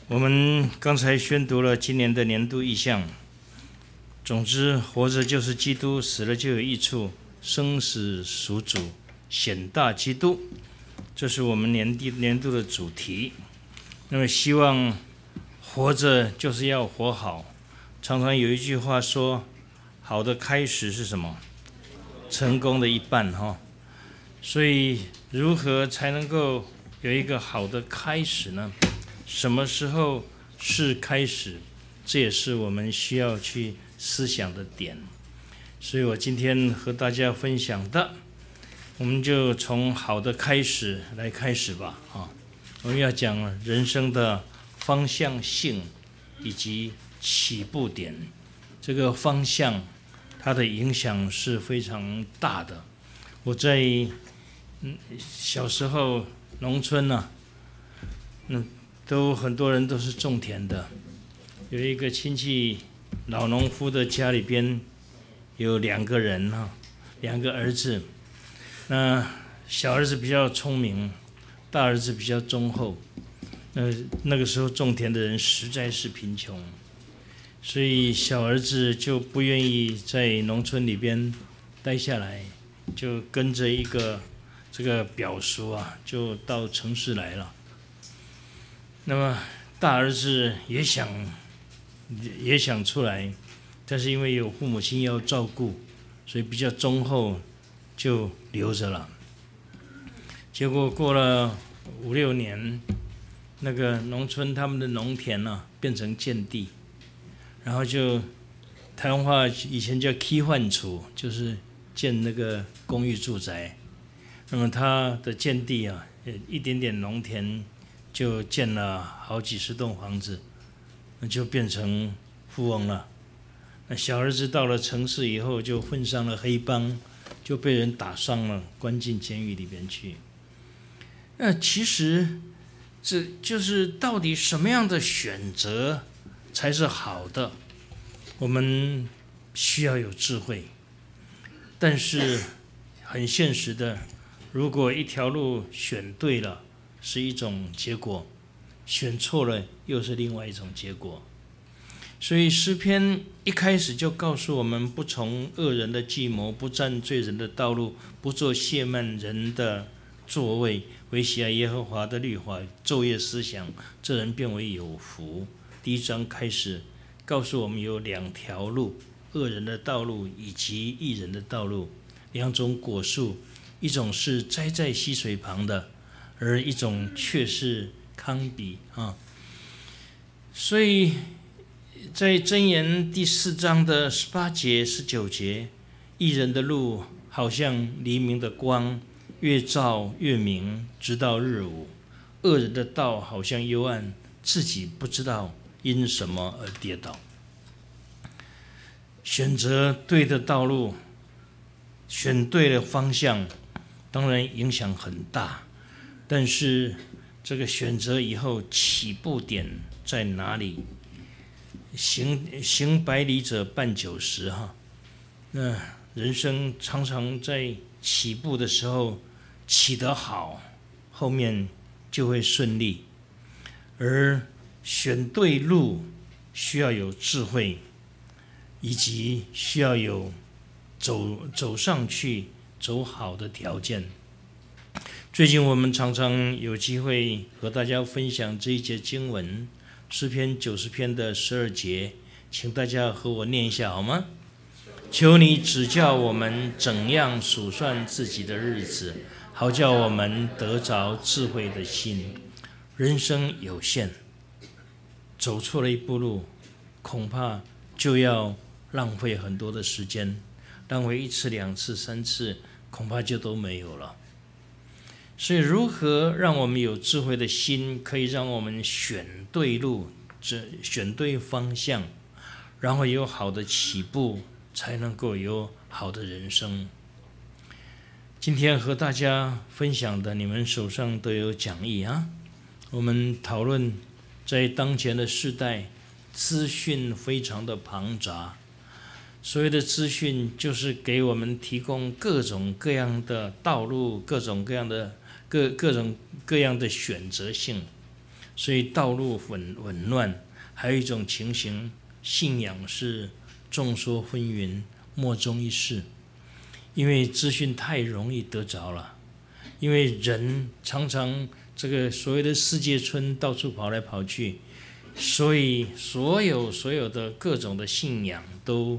我们刚才宣读了今年的年度意象。总之，活着就是基督，死了就有益处，生死属主，显大基督，这是我们年度的主题。那么，希望活着就是要活好。常常有一句话说，好的开始是什么？成功的一半哈。所以，如何才能够有一个好的开始呢？什么时候是开始？这也是我们需要去思想的点。所以我今天和大家分享的，我们就从好的开始来开始吧。我们要讲人生的方向性以及起步点。这个方向，它的影响是非常大的。我在小时候农村呢，很多人都是种田的。有一个亲戚老农夫的家里边有2个人2个儿子。那小儿子比较聪明，大儿子比较忠厚。那个时候种田的人实在是贫穷，所以小儿子就不愿意在农村里边待下来，就跟着这个表叔就到城市来了。那么大儿子也想出来，但是因为有父母亲要照顾，所以比较忠厚，就留着了。结果过了5、6年，那个农村他们的农田变成建地，然后就台湾话以前叫起换厝，就是建那个公寓住宅。那么他的建地一点点农田就建了好几十栋房子，那就变成富翁了。那小儿子到了城市以后，就混上了黑帮，就被人打伤了，关进监狱里边去。那其实这就是到底什么样的选择才是好的？我们需要有智慧，但是很现实的，如果一条路选对了，是一种结果，选错了又是另外一种结果。所以诗篇一开始就告诉我们，不从恶人的计谋，不占罪人的道路，不做亵慢人的座位，唯喜爱耶和华的律法，昼夜思想，这人变为有福。第1章开始告诉我们有2条路，恶人的道路以及义人的道路，2种果树，一种是栽在溪水旁的，而一种却是糠秕所以在箴言第4章的18节、19节，义人的路好像黎明的光，越照越明，直到日午；恶人的道好像幽暗，自己不知道因什么而跌倒。选择对的道路，选对了方向，当然影响很大，但是这个选择以后起步点在哪里？行百里者半九十那人生常常在起步的时候起得好，后面就会顺利。而选对路需要有智慧，以及需要有走上去走好的条件。最近我们常常有机会和大家分享这一节经文，诗篇90篇的12节，请大家和我念一下好吗？求你指教我们怎样数算自己的日子，好叫我们得着智慧的心。人生有限，走错了一步路，恐怕就要浪费很多的时间，浪费1次、2次、3次，恐怕就都没有了。所以如何让我们有智慧的心，可以让我们选对路，选对方向，然后有好的起步，才能够有好的人生。今天和大家分享的，你们手上都有讲义我们讨论在当前的世代，资讯非常的庞杂。所谓的资讯，就是给我们提供各种各样的道路，各种各样的选择性。 所以道路紊乱。还有一种情形，信仰是众说纷纭，莫衷一是。因为资讯太容易得着了，因为人常常这个所谓的世界村到处跑来跑去，所以所有的各种的信仰都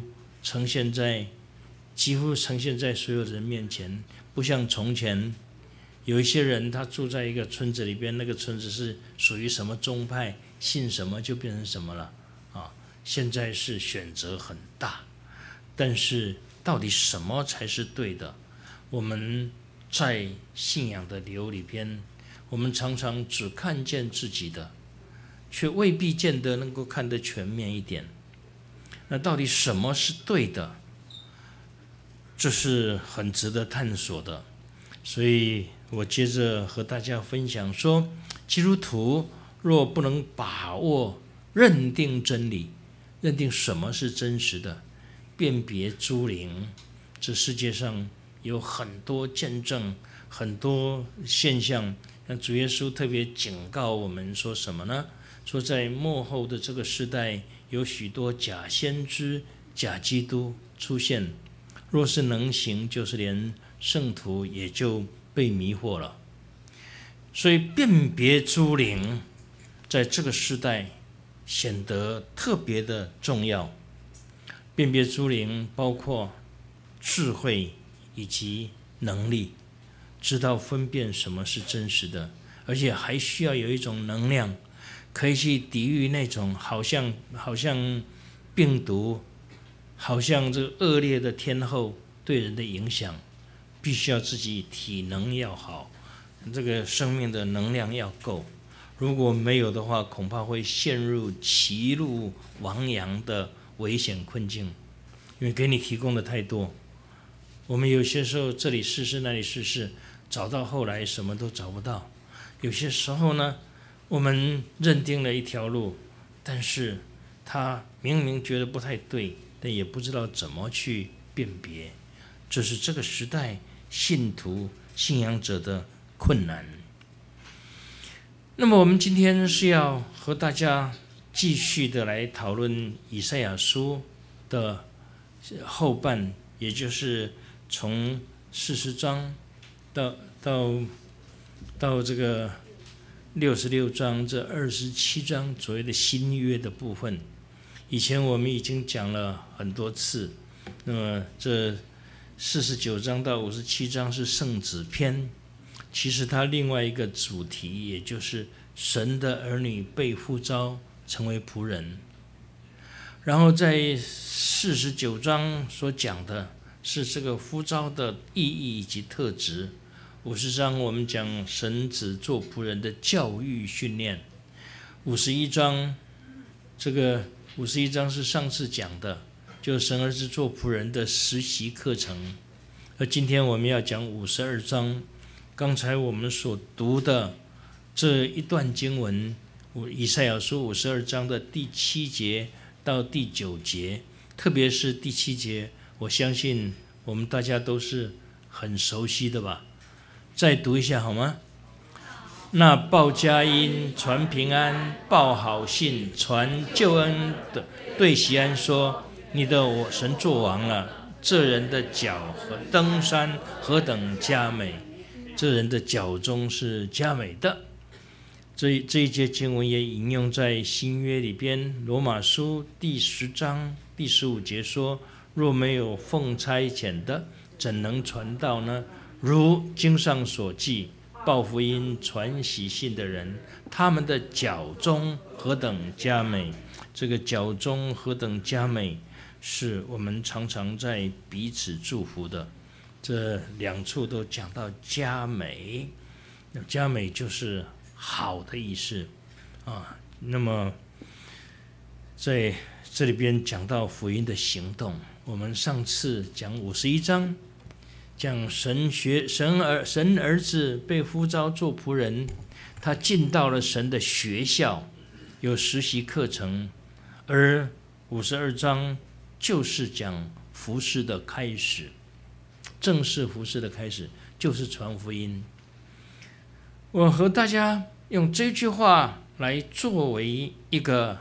几乎呈现在所有人面前，不像从前有一些人他住在一个村子里边，那个村子是属于什么宗派，信什么就变成什么了啊。现在是选择很大，但是到底什么才是对的？我们在信仰的流里边，我们常常只看见自己的，却未必见得能够看得全面一点。那到底什么是对的？这是很值得探索的。所以我接着和大家分享说，基督徒若不能把握、认定真理，认定什么是真实的，辨别诸灵，这世界上有很多见证，很多现象。那主耶稣特别警告我们说什么呢？说在末后的这个时代，有许多假先知、假基督出现，若是能行，就是连圣徒也就被迷惑了。所以辨别诸灵在这个时代显得特别的重要。辨别诸灵包括智慧以及能力，知道分辨什么是真实的，而且还需要有一种能量，可以去抵御那种好像病毒，好像这个恶劣的天候对人的影响。必须要自己体能要好，这个生命的能量要够。如果没有的话，恐怕会陷入歧路亡羊的危险困境，因为给你提供的太多。我们有些时候这里试试那里试试，找到后来什么都找不到。有些时候呢，我们认定了一条路，但是他明明觉得不太对，但也不知道怎么去辨别。这是这个时代信徒、信仰者的困难。那么我们今天是要和大家继续的来讨论以赛亚书的后半，也就是从40章到这个66章这27章左右的新约的部分。以前我们已经讲了很多次，那么这49章到57章是圣子篇，其实它另外一个主题，也就是神的儿女被呼召成为仆人。然后在49章所讲的是这个呼召的意义以及特质。50章我们讲神子做仆人的教育训练。51章是上次讲的，就是神儿子做仆人的实习课程。而今天我们要讲52章，刚才我们所读的这一段经文，以赛亚书52章的第7节到第9节，特别是第7节，我相信我们大家都是很熟悉的吧？再读一下好吗？那报佳音、传平安、报好信、传救恩的，对锡安说：“你的我神作王了。这人的脚和登山何等佳美！这人的脚中是佳美的。”这一节经文也引用在新约里边，罗马书第10章第15节说：“若没有奉差遣的，怎能传道呢？如经上所记，报福音、传喜信的人，他们的脚中何等佳美！”这个脚中何等佳美，是我们常常在彼此祝福的。这两处都讲到佳美，佳美就是好的意思啊。那么在这里边讲到福音的行动，我们上次讲51章，讲神儿子被呼召做仆人，他进到了神的学校，有实习课程。而52章就是讲服事的开始，正式服事的开始就是传福音。我和大家用这句话来作为一个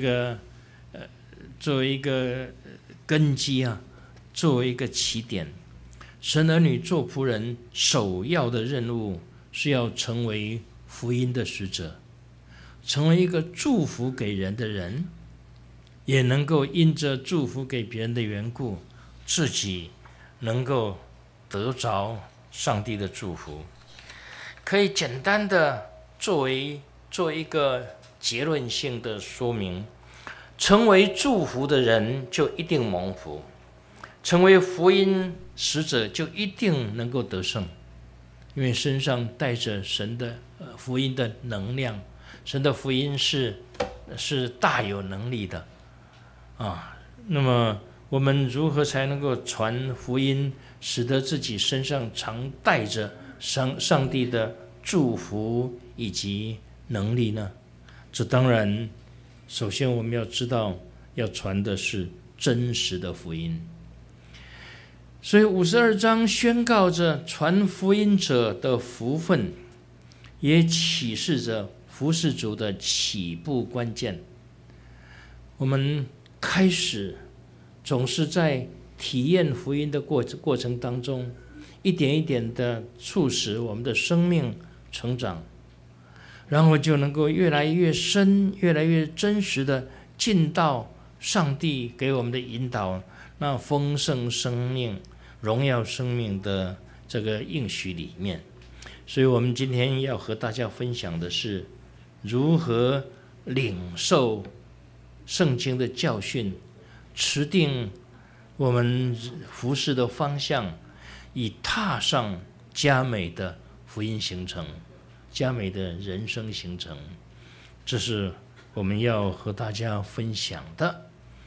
作为一个根基啊，作为一个起点。神儿女做仆人，首要的任务是要成为福音的使者，成为一个祝福给人的人，也能够因着祝福给别人的缘故，自己能够得着上帝的祝福。可以简单的做一个结论性的说明，成为祝福的人就一定蒙福，成为福音使者就一定能够得胜，因为身上带着神的福音的能量，神的福音是大有能力的啊。那么我们如何才能够传福音，使得自己身上常带着上帝的祝福以及能力呢？这当然，首先我们要知道，要传的是真实的福音。所以52章宣告着传福音者的福分，也启示着服事主的起步关键。我们开始总是在体验福音的过程当中，一点一点的促使我们的生命成长，然后就能够越来越深、越来越真实的进到上帝给我们的引导，那丰盛生命、荣耀生命的这个应许里面。所以我们今天要和大家分享的是，如何领受圣经的教训，持定我们服事的方向，以踏上佳美的福音行程，佳美的人生行程。这是我们要和大家分享的。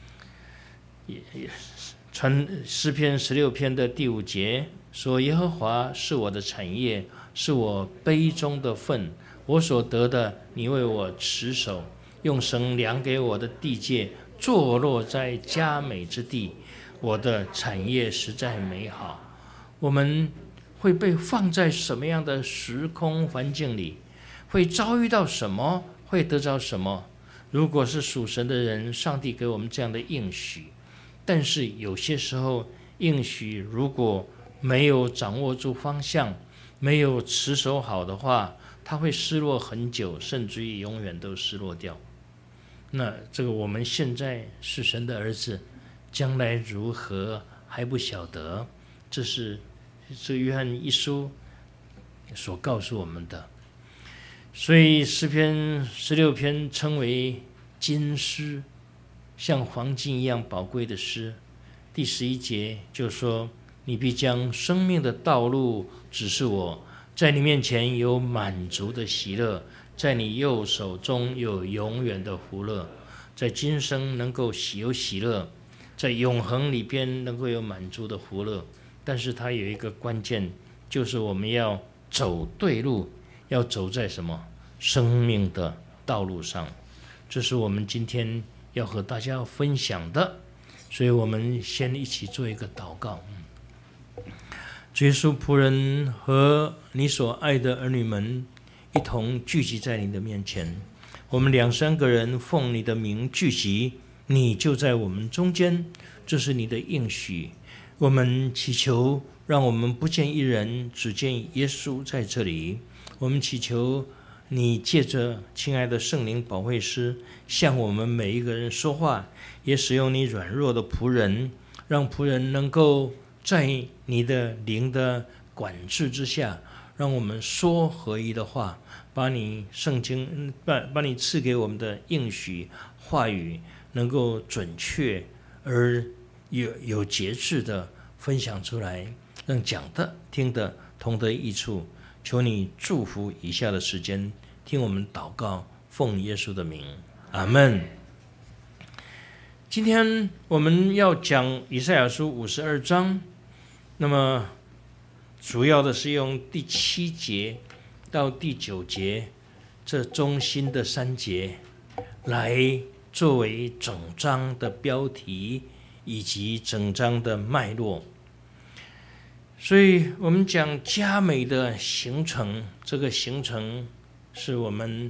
诗篇16篇的第5节说：耶和华是我的产业，是我杯中的分，我所得的，你为我持守，用绳量给我的地界，坐落在佳美之地，我的产业实在美好。我们会被放在什么样的时空环境里，会遭遇到什么，会得着什么。如果是属神的人，上帝给我们这样的应许，但是有些时候应许如果没有掌握住方向，没有持守好的话，它会失落很久，甚至于永远都失落掉。那这个我们现在是神的儿子，将来如何还不晓得，这是约翰一书所告诉我们的。所以诗篇16篇称为金诗，像黄金一样宝贵的诗。第11节就说：你必将生命的道路指示我，在你面前有满足的喜乐，在你右手中有永远的福乐。在今生能够有喜乐，在永恒里边能够有满足的福乐。但是它有一个关键，就是我们要走对路，要走在什么？生命的道路上。这是我们今天要和大家分享的。所以我们先一起做一个祷告。主耶稣，仆人和你所爱的儿女们一同聚集在你的面前，我们2、3个人奉你的名聚集，你就在我们中间，这是你的应许。我们祈求，让我们不见一人，只见耶稣在这里。我们祈求你借着亲爱的圣灵保惠师向我们每一个人说话，也使用你软弱的仆人，让仆人能够在你的灵的管制之下，让我们说合一的话，把你圣经把你赐给我们的应许话语能够准确而有节制的分享出来，让讲的听的同得益处。求你祝福以下的时间，听我们祷告，奉耶稣的名，阿们。今天我们要讲以赛亚书52章，那么主要的是用第7节到第9节这中心的3节来作为整章的标题以及整章的脉络。所以我们讲佳美的行程，这个行程是我们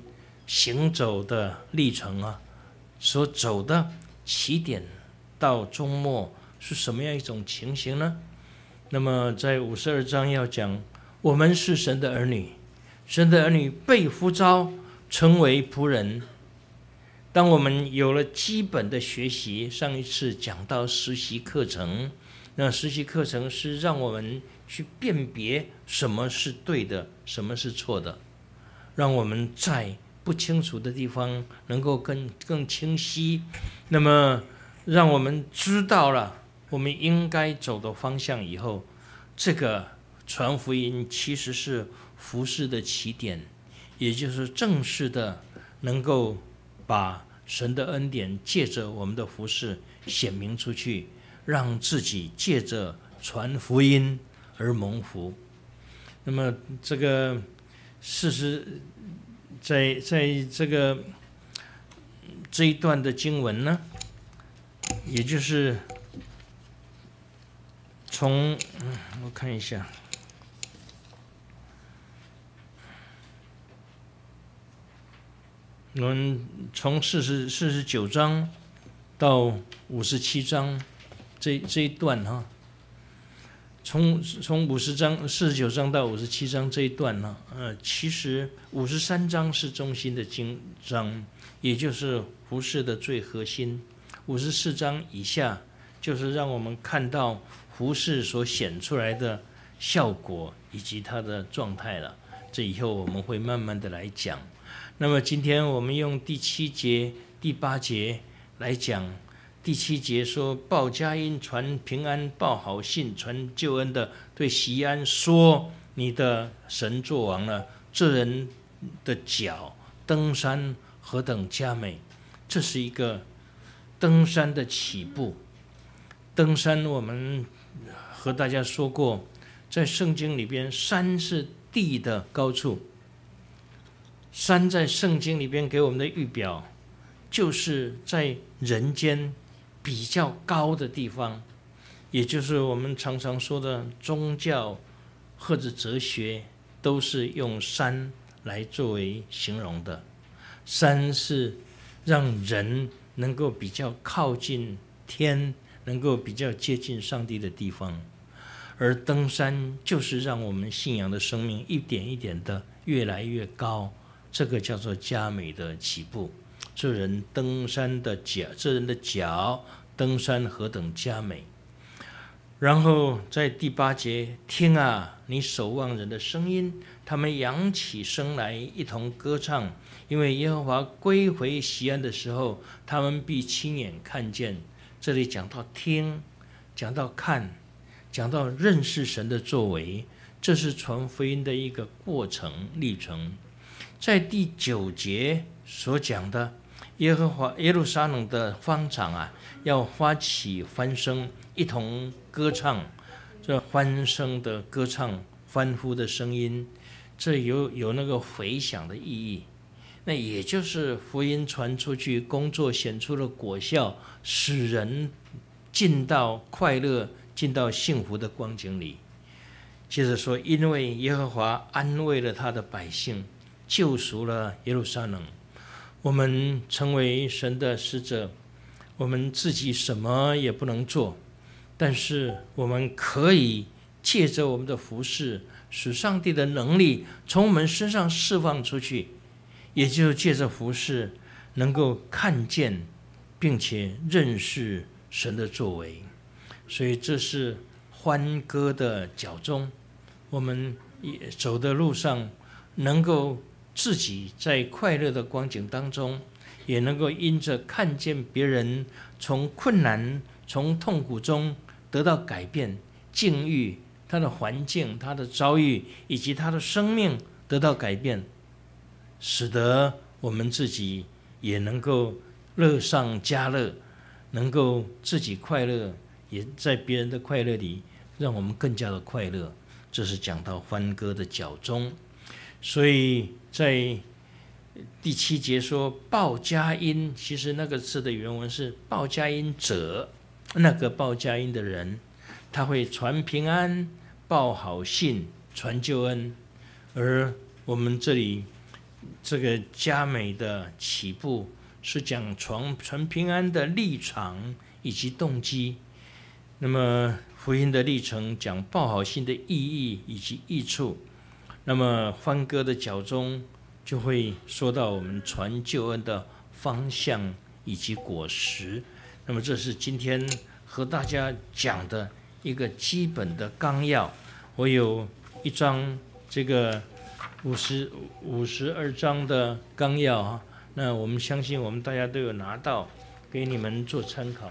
行走的历程啊，所走的起点到终末是什么样一种情形呢？那么在52章要讲，我们是神的儿女，神的儿女被呼召成为仆人。当我们有了基本的学习，上一次讲到实习课程，那实习课程是让我们去辨别什么是对的，什么是错的，让我们在不清楚的地方能够更清晰，那么让我们知道了我们应该走的方向以后，这个传福音其实是服事的起点，也就是正式的能够把神的恩典借着我们的服事显明出去，让自己借着传福音而蒙福。那么这个事实在这一段的经文呢，也就是从我看一下，我们从49章到57章这一段哈，从49章到57章这一段呢，其实53章是中心的经章，也就是服事的最核心。54章以下就是让我们看到服事所显出来的效果以及它的状态了。这以后我们会慢慢的来讲。那么今天我们用第7节、第8节来讲。第7节说，报佳音，传平安，报好信，传救恩的，对锡安说，你的神作王了。这人的脚登山何等佳美。这是一个登山的起步。登山我们和大家说过，在圣经里边，山是地的高处。山在圣经里边给我们的预表，就是在人间比较高的地方，也就是我们常常说的宗教或者哲学，都是用山来作为形容的。山是让人能够比较靠近天，能够比较接近上帝的地方，而登山就是让我们信仰的生命一点一点的越来越高，这个叫做佳美的起步。这人登山的脚，这人的脚登山何等佳美。然后在第8节，听啊，你守望人的声音，他们扬起声来，一同歌唱，因为耶和华归回锡安的时候，他们必亲眼看见。这里讲到听，讲到看，讲到认识神的作为，这是传福音的一个过程历程。在第9节所讲的，耶路撒冷的方场啊，要发起欢声，一同歌唱。这欢声的歌唱，欢呼的声音，这有那个回响的意义。那也就是福音传出去，工作显出了果效，使人进到快乐、进到幸福的光景里。接着说，因为耶和华安慰了他的百姓，救赎了耶路撒冷。我们成为神的使者，我们自己什么也不能做，但是我们可以借着我们的服事，使上帝的能力从我们身上释放出去，也就借着服事能够看见并且认识神的作为。所以这是欢歌的脚踪，我们走的路上能够自己在快乐的光景当中，也能够因着看见别人从困难、从痛苦中得到改变，境遇、他的环境、他的遭遇以及他的生命得到改变，使得我们自己也能够乐上加乐，能够自己快乐，也在别人的快乐里让我们更加的快乐。这是讲到欢歌的脚踪。所以在第7节说报佳音，其实那个字的原文是报佳音者，那个报佳音的人，他会传平安、报好信、传救恩。而我们这里这个佳美的起步，是讲传平安的立场以及动机。那么福音的历程讲报好信的意义以及益处。那么欢歌的脚中就会说到我们传救恩的方向以及果实。那么这是今天和大家讲的一个基本的纲要。我有一张这个52章的纲要啊，那我们相信我们大家都有拿到，给你们做参考。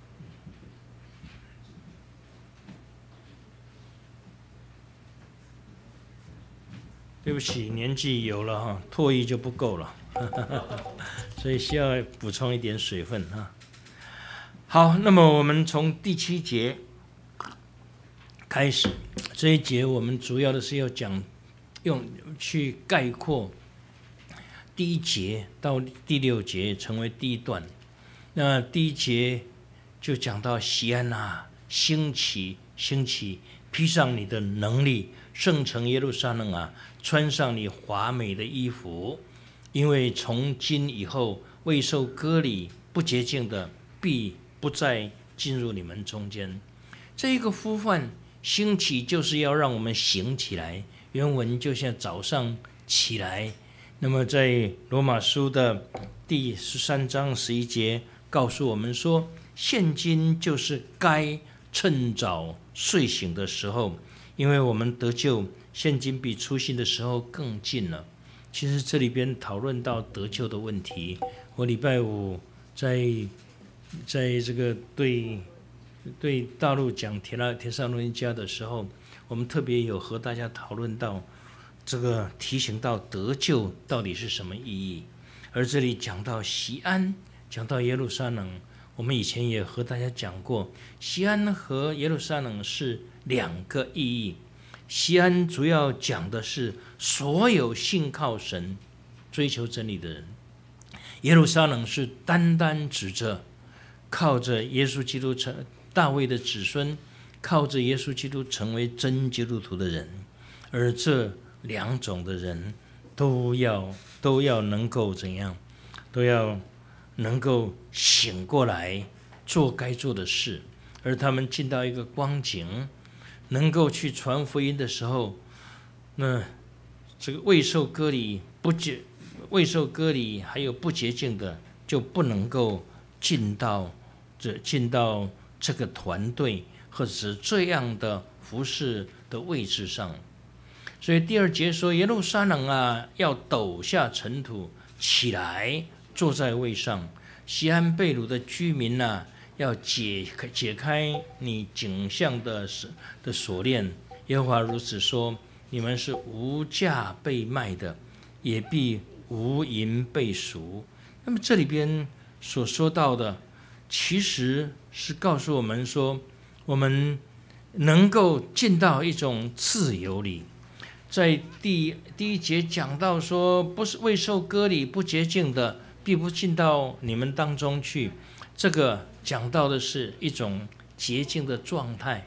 对不起，年纪有了哈，唾液就不够了，所以需要补充一点水分哈。好，那么我们从第7节开始，这一节我们主要的是要用去概括第1节到第6节，成为第一段。那第1节就讲到西安啊，兴起，披上你的能力，圣城耶路撒冷啊，穿上你华美的衣服，因为从今以后，未受割礼不洁净的必不再进入你们中间。这一个呼唤兴起，就是要让我们醒起来。原文就像早上起来。那么在罗马书的第13章11节告诉我们说，现今就是该趁早睡醒的时候，因为我们得救，现今比初信的时候更近了。其实这里边讨论到得救的问题，我礼拜五在这个对大陆讲帖撒罗尼迦的时候，我们特别有和大家讨论到这个，提醒到得救到底是什么意义。而这里讲到锡安，讲到耶路撒冷，我们以前也和大家讲过，锡安和耶路撒冷是2个意义。锡安主要讲的是所有信靠神、追求真理的人；耶路撒冷是单单指着靠着耶稣基督成大卫的子孙，靠着耶稣基督成为真基督徒的人。而这2种的人都要能够怎样？都要能够醒过来，做该做的事。而他们进到一个光景，能够去传福音的时候，那这个未受割礼还有不洁净的，就不能够进到这个团队或者是这样的服事的位置上。所以第2节说，耶路撒冷啊，要抖下尘土，起来坐在位上。锡安被掳的居民啊，要解开你颈项的锁链。耶和华如此说，你们是无价被卖的，也必无银被赎。那么这里边所说到的，其实是告诉我们说，我们能够进到一种自由里。在第1节讲到说，不是未受割礼不洁净的，必不进到你们当中去。这个讲到的是一种洁净的状态。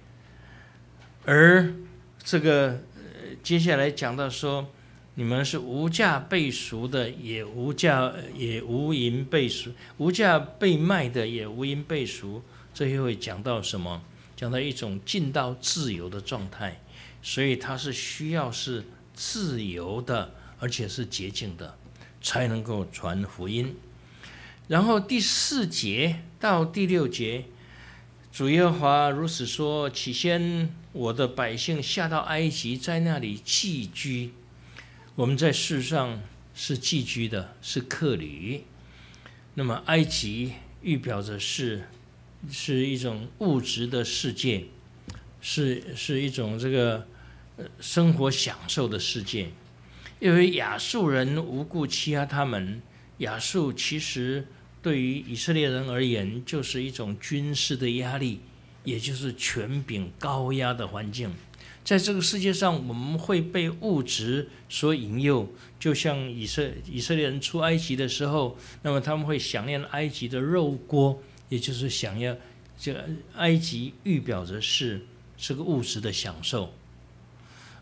而这个接下来讲到说，你们是无价被赎的，也无银被赎；无价被卖的，也无银被赎。这又会讲到什么？讲到一种进到自由的状态。所以它是需要是自由的，而且是洁净的，才能够传福音。然后第4节到第6节，主耶和华如此说：起先我的百姓下到埃及，在那里寄居。我们在世上是寄居的，是客旅。那么埃及预表着是一种物质的世界，是一种这个生活享受的世界。因为亚述人无故欺压他们，亚述其实对于以色列人而言，就是一种军事的压力，也就是权柄高压的环境。在这个世界上，我们会被物质所引诱，就像以色列人出埃及的时候，那么他们会想念埃及的肉锅，也就是想要这个埃及预表着是个物质的享受。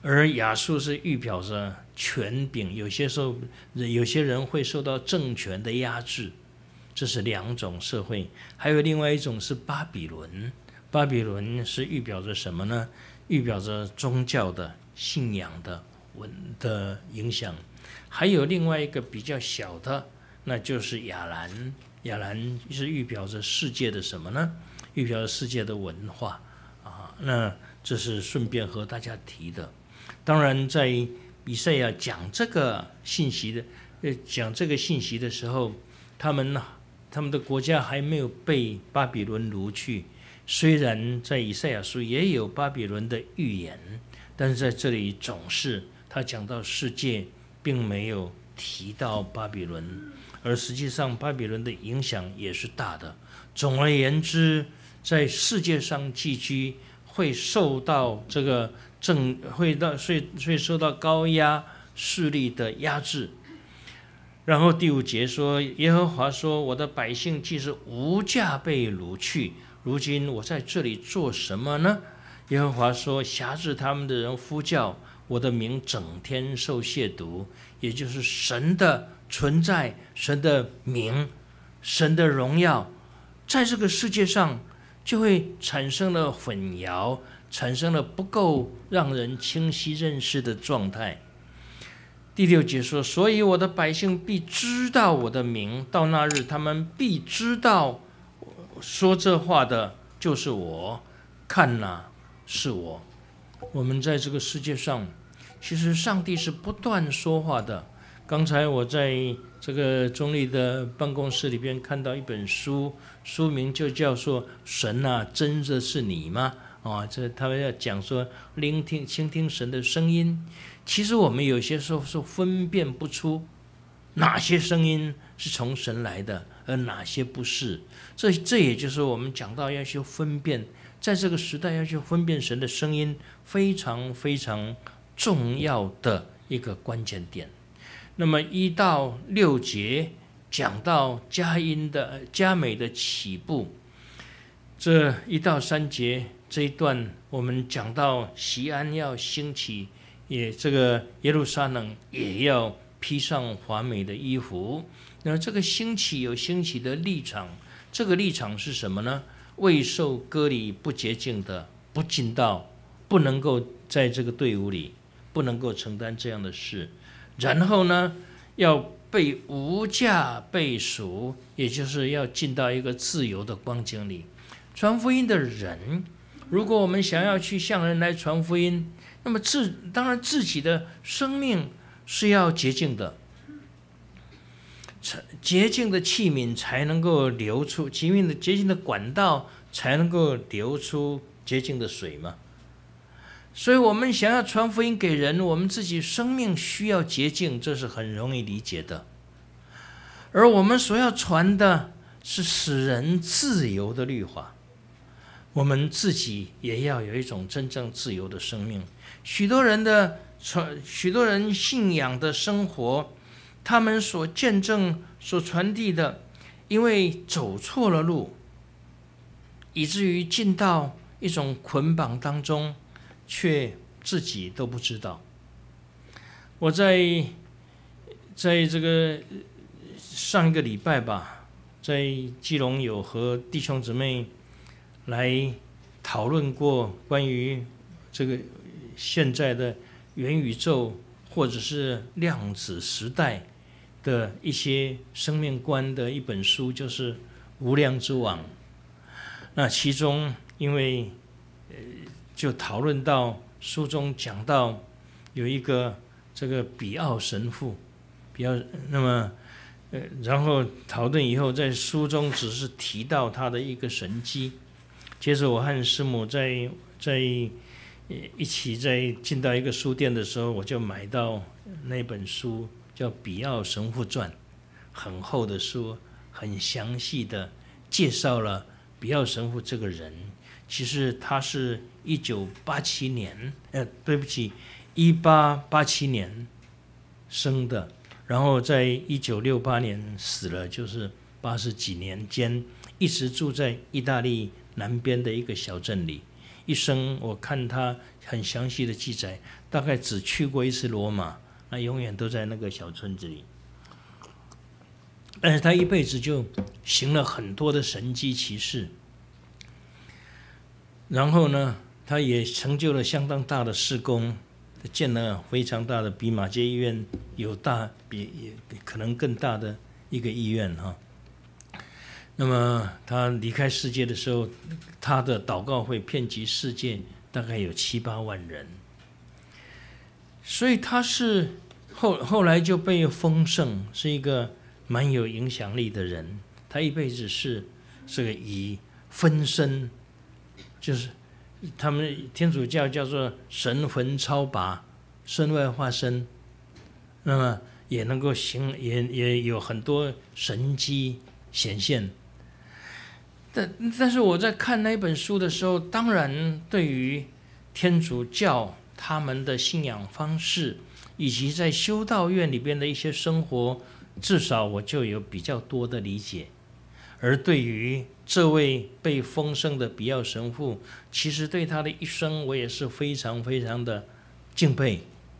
而亚述是预表着权柄，有些人会受到政权的压制，这是两种社会。还有另外一种是巴比伦，巴比伦是预表着什么呢？预表着宗教的信仰的影响。还有另外一个比较小的，那就是亚兰，亚兰是预表着世界的什么呢？预表着世界的文化啊。那这是顺便和大家提的。当然，在以赛亚讲这个信息的时候，他们的国家还没有被巴比伦掳去。虽然在以赛亚书也有巴比伦的预言，但是在这里总是他讲到世界，并没有提到巴比伦，而实际上巴比伦的影响也是大的。总而言之，在世界上寄居会受到会受到高压势力的压制。然后第5节说，耶和华说，我的百姓既是无价被掳去，如今我在这里做什么呢？耶和华说，辖制他们的人呼叫我的名，整天受亵渎，也就是神的存在，神的名，神的荣耀，在这个世界上就会产生了混淆，产生了不够让人清晰认识的状态。第6节说，所以我的百姓必知道我的名，到那日他们必知道说这话的就是我，看哪，是我。我们在这个世界上，其实上帝是不断说话的。刚才我在这个中立的办公室里边看到一本书，书名就叫做神啊，真的是你吗？这他们要讲说倾听神的声音。其实我们有些时候是分辨不出哪些声音是从神来的，而哪些不是。这也就是我们讲到要去分辨，在这个时代要去分辨神的声音，非常非常重要的一个关键点。那么1到6节讲到佳美的起步，这1到3节这一段我们讲到锡安要兴起，这个耶路撒冷也要披上华美的衣服。那这个兴起有兴起的立场，这个立场是什么呢？未受割礼不洁净的不进到，不能够在这个队伍里，不能够承担这样的事。然后呢，要被无价被赎，也就是要进到一个自由的光景里。传福音的人，如果我们想要去向人来传福音，那么当然自己的生命是要洁净的，洁净的器皿才能够流出，洁净的管道才能够流出洁净的水嘛。所以我们想要传福音给人，我们自己生命需要洁净，这是很容易理解的。而我们所要传的是使人自由的律法，我们自己也要有一种真正自由的生命。许多人信仰的生活，他们所见证、所传递的，因为走错了路，以至于进到一种捆绑当中，却自己都不知道。我在这个上一个礼拜吧，在基隆有和弟兄姊妹来讨论过关于这个现在的元宇宙或者是量子时代的一些生命观的一本书，就是《无量之网》。那其中因为就讨论到书中讲到有一个这个比奥神父，那么然后讨论以后，在书中只是提到他的一个神迹。接着我和师母在一起在进到一个书店的时候，我就买到那本书，叫《比奥神父传》，很厚的书，很详细的介绍了比奥神父这个人。其实他是1887年生的，然后在1968年死了，就是80几年间一直住在意大利南边的一个小镇里。 一生我看他很详细的记载，大概只去过一次罗马，那永远都在那个小村子里。但是他一辈子就行了很多的神迹奇事，然后呢，他也成就了相当大的事工，建了非常大的，比马偕医院比可能更大的一个医院哈。那么他离开世界的时候，他的祷告会遍及世界，大概有7、8万人。所以他是后来就被封圣，是一个蛮有影响力的人。他一辈子是这个以分身，就是他们天主教叫做神魂超拔、身外化身，那么也能够也有很多神迹显现。但是我在看那本书的时候，当然对于天主教他们的信仰方式，以及在修道院里边的一些生活，至少我就有比较多的理解。而对于这位被封圣的比奥神父，其实对他的一生我也是非常非常的敬佩。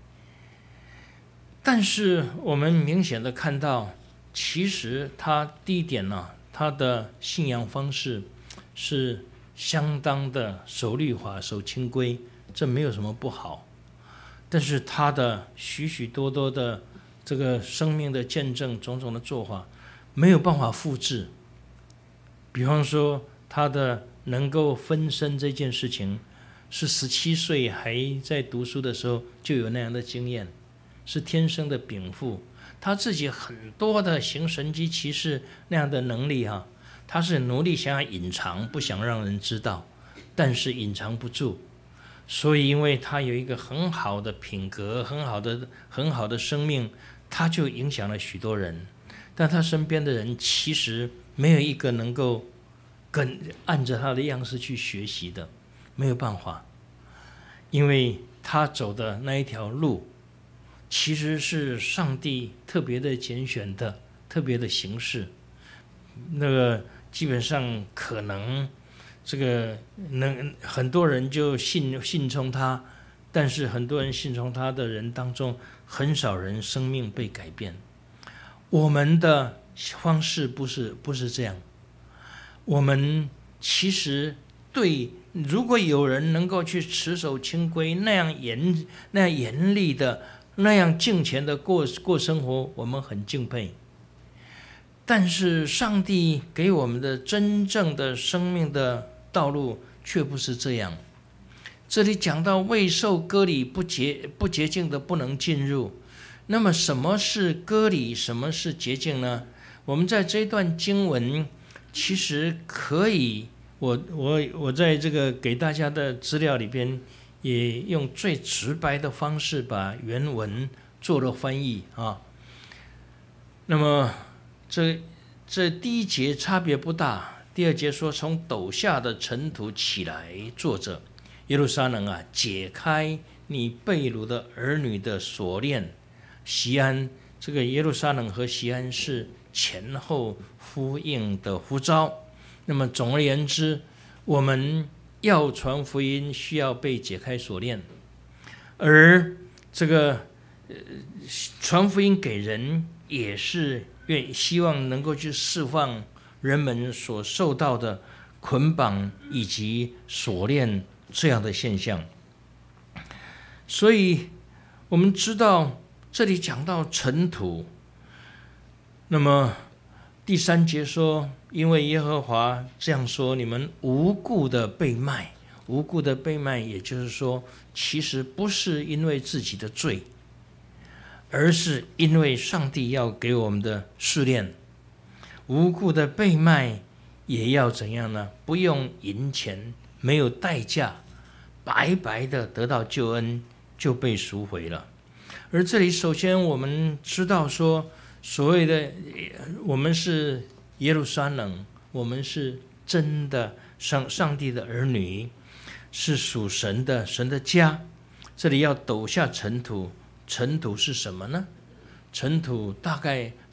但是我们明显的看到，其实他第一点呢，他的信仰方式是相当的守律法、守清规，这没有什么不好。但是他的许许多多的这个生命的见证、种种的做法，没有办法复制。比方说，他的能够分身这件事情，是17岁还在读书的时候就有那样的经验，是天生的禀赋。他自己很多的行神迹奇事那样的能力哈，他是努力想要隐藏，不想让人知道，但是隐藏不住。所以因为他有一个很好的品格，很好的生命，他就影响了许多人。但他身边的人其实没有一个能够按着他的样式去学习的，没有办法。因为他走的那一条路其实是上帝特别的拣选的，特别的形式。那个基本上可能这个很多人就信从他，但是很多人信从他的人当中，很少人生命被改变。我们的方式不是这样。我们其实如果有人能够去持守清规，那样严厉的，那样敬虔的过生活，我们很敬佩。但是上帝给我们的真正的生命的道路却不是这样。这里讲到未受割礼不洁净的不能进入。那么什么是割礼，什么是洁净呢？我们在这一段经文其实可以，我在这个给大家的资料里边也用最直白的方式把原文做了翻译啊。那么这第一节差别不大，第二节说从斗下的尘土起来坐着，耶路撒冷啊，解开你被掳的儿女的锁链。锡安，这个耶路撒冷和锡安是前后呼应的呼召。那么总而言之，我们要传福音，需要被解开锁链，而这个传福音给人，也是希望能够去释放人们所受到的捆绑以及锁链这样的现象。所以我们知道这里讲到尘土，那么第3节说，因为耶和华这样说，你们无故的被卖。无故的被卖，也就是说，其实不是因为自己的罪，而是因为上帝要给我们的试炼。无故的被卖也要怎样呢？不用银钱，没有代价，白白的得到救恩，就被赎回了。而这里首先我们知道说，所谓的我们是耶路撒冷，我们是真的上帝的儿女，是属神的家。这里要抖下尘土，尘土是什么呢？尘土大概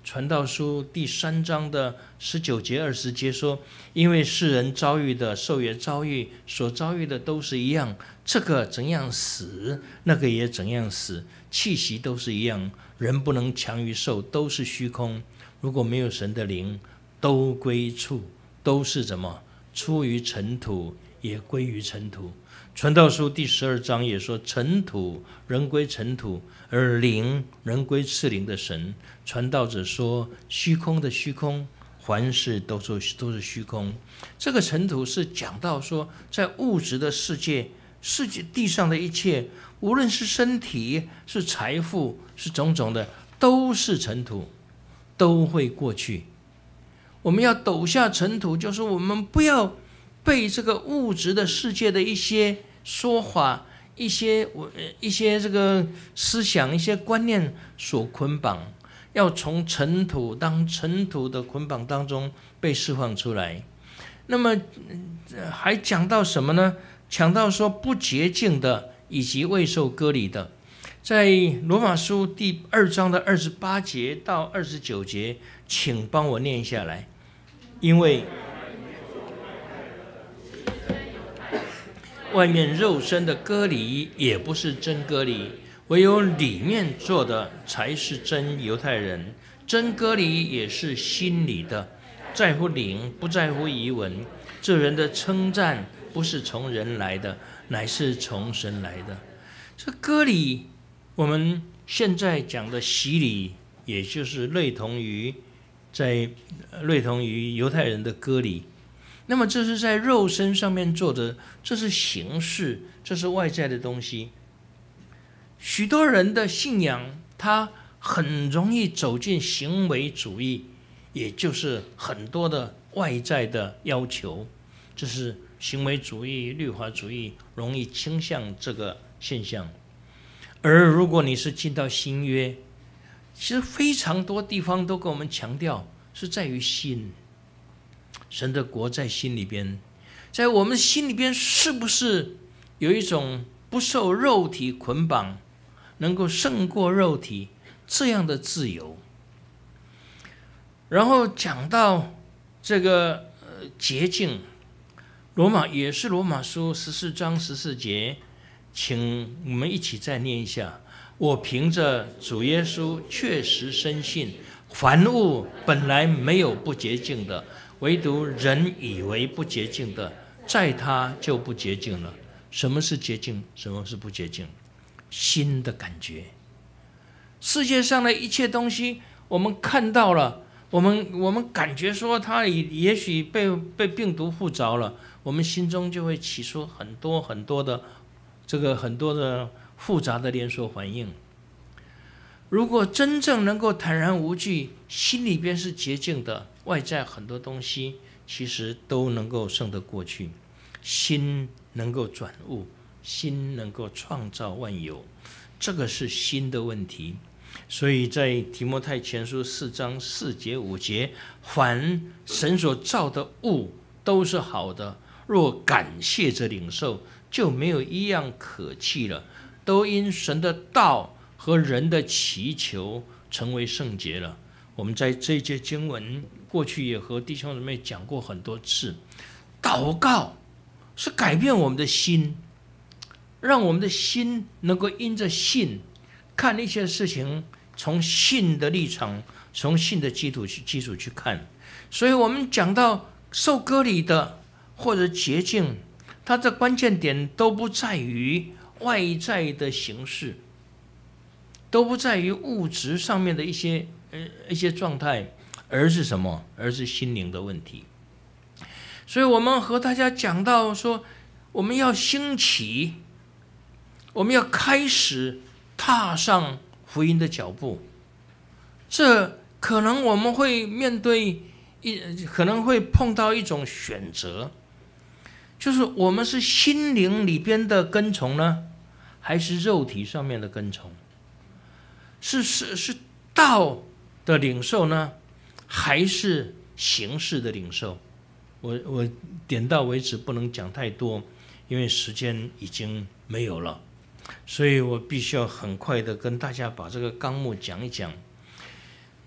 传道书第3章的19节20节说，因为世人遭遇的，兽也遭遇，所遭遇的都是一样，这个怎样死，那个也怎样死，气息都是一样，人不能强于兽，都是虚空。如果没有神的灵，都归处，都是怎么？出于尘土，也归于尘土。传道书第12章也说，尘土，人归尘土，而灵，人归赐灵的神。传道者说，虚空的虚空，凡事都是虚空。这个尘土是讲到说，在物质的世界地上的一切，无论是身体，是财富，是种种的，都是尘土，都会过去。我们要抖下尘土，就是我们不要被这个物质的世界的一些说法、一些这个思想、一些观念所捆绑，要从尘土的捆绑当中被释放出来。那么还讲到什么呢？讲到说不洁净的以及未受割礼的，在罗马书第2章的28节到29节，请帮我念下来。因为外面肉身的割礼也不是真割礼，唯有里面做的才是真犹太人。真割礼也是心里的，在乎灵，不在乎仪文。这人的称赞不是从人来的，乃是从神来的。这割礼，我们现在讲的洗礼，也就是类同于犹太人的割礼。那么这是在肉身上面做的，这是形式，这是外在的东西。许多人的信仰，他很容易走进行为主义，也就是很多的外在的要求，这是行为主义、律法主义容易倾向这个现象。而如果你是进到新约，其实非常多地方都跟我们强调，是在于心。神的国在心里边，在我们心里边，是不是有一种不受肉体捆绑，能够胜过肉体这样的自由？然后讲到这个洁净，罗马书14章14节，请我们一起再念一下。我凭着主耶稣确实深信，凡物本来没有不洁净的，唯独人以为不洁净的，在他就不洁净了。什么是洁净？什么是不洁净？心的感觉。世界上的一切东西，我们看到了，我们感觉说它也许被病毒附着了，我们心中就会起出很多的复杂的连锁反应。如果真正能够坦然无惧，心里边是洁净的，外在很多东西其实都能够胜得过去。心能够转物，心能够创造万有，这个是心的问题。所以在提摩太前书4章4节5节，凡神所造的物都是好的，若感谢着领受，就没有一样可弃了，都因神的道和人的祈求成为圣洁了。我们在这一节经文过去也和弟兄姊妹讲过很多次，祷告是改变我们的心，让我们的心能够因着信看一些事情，从信的立场，从信的基础去看。所以我们讲到受割礼的或者洁净，它的关键点都不在于外在的形式，都不在于物质上面的一些状态，而是什么？而是心灵的问题。所以我们和大家讲到说，我们要兴起，我们要开始踏上福音的脚步。这可能我们会面对可能会碰到一种选择，就是我们是心灵里边的跟从呢，还是肉体上面的跟从？是道的领受呢，还是形式的领受？我点到为止，不能讲太多，因为时间已经没有了，所以我必须要很快的跟大家把这个纲目讲一讲。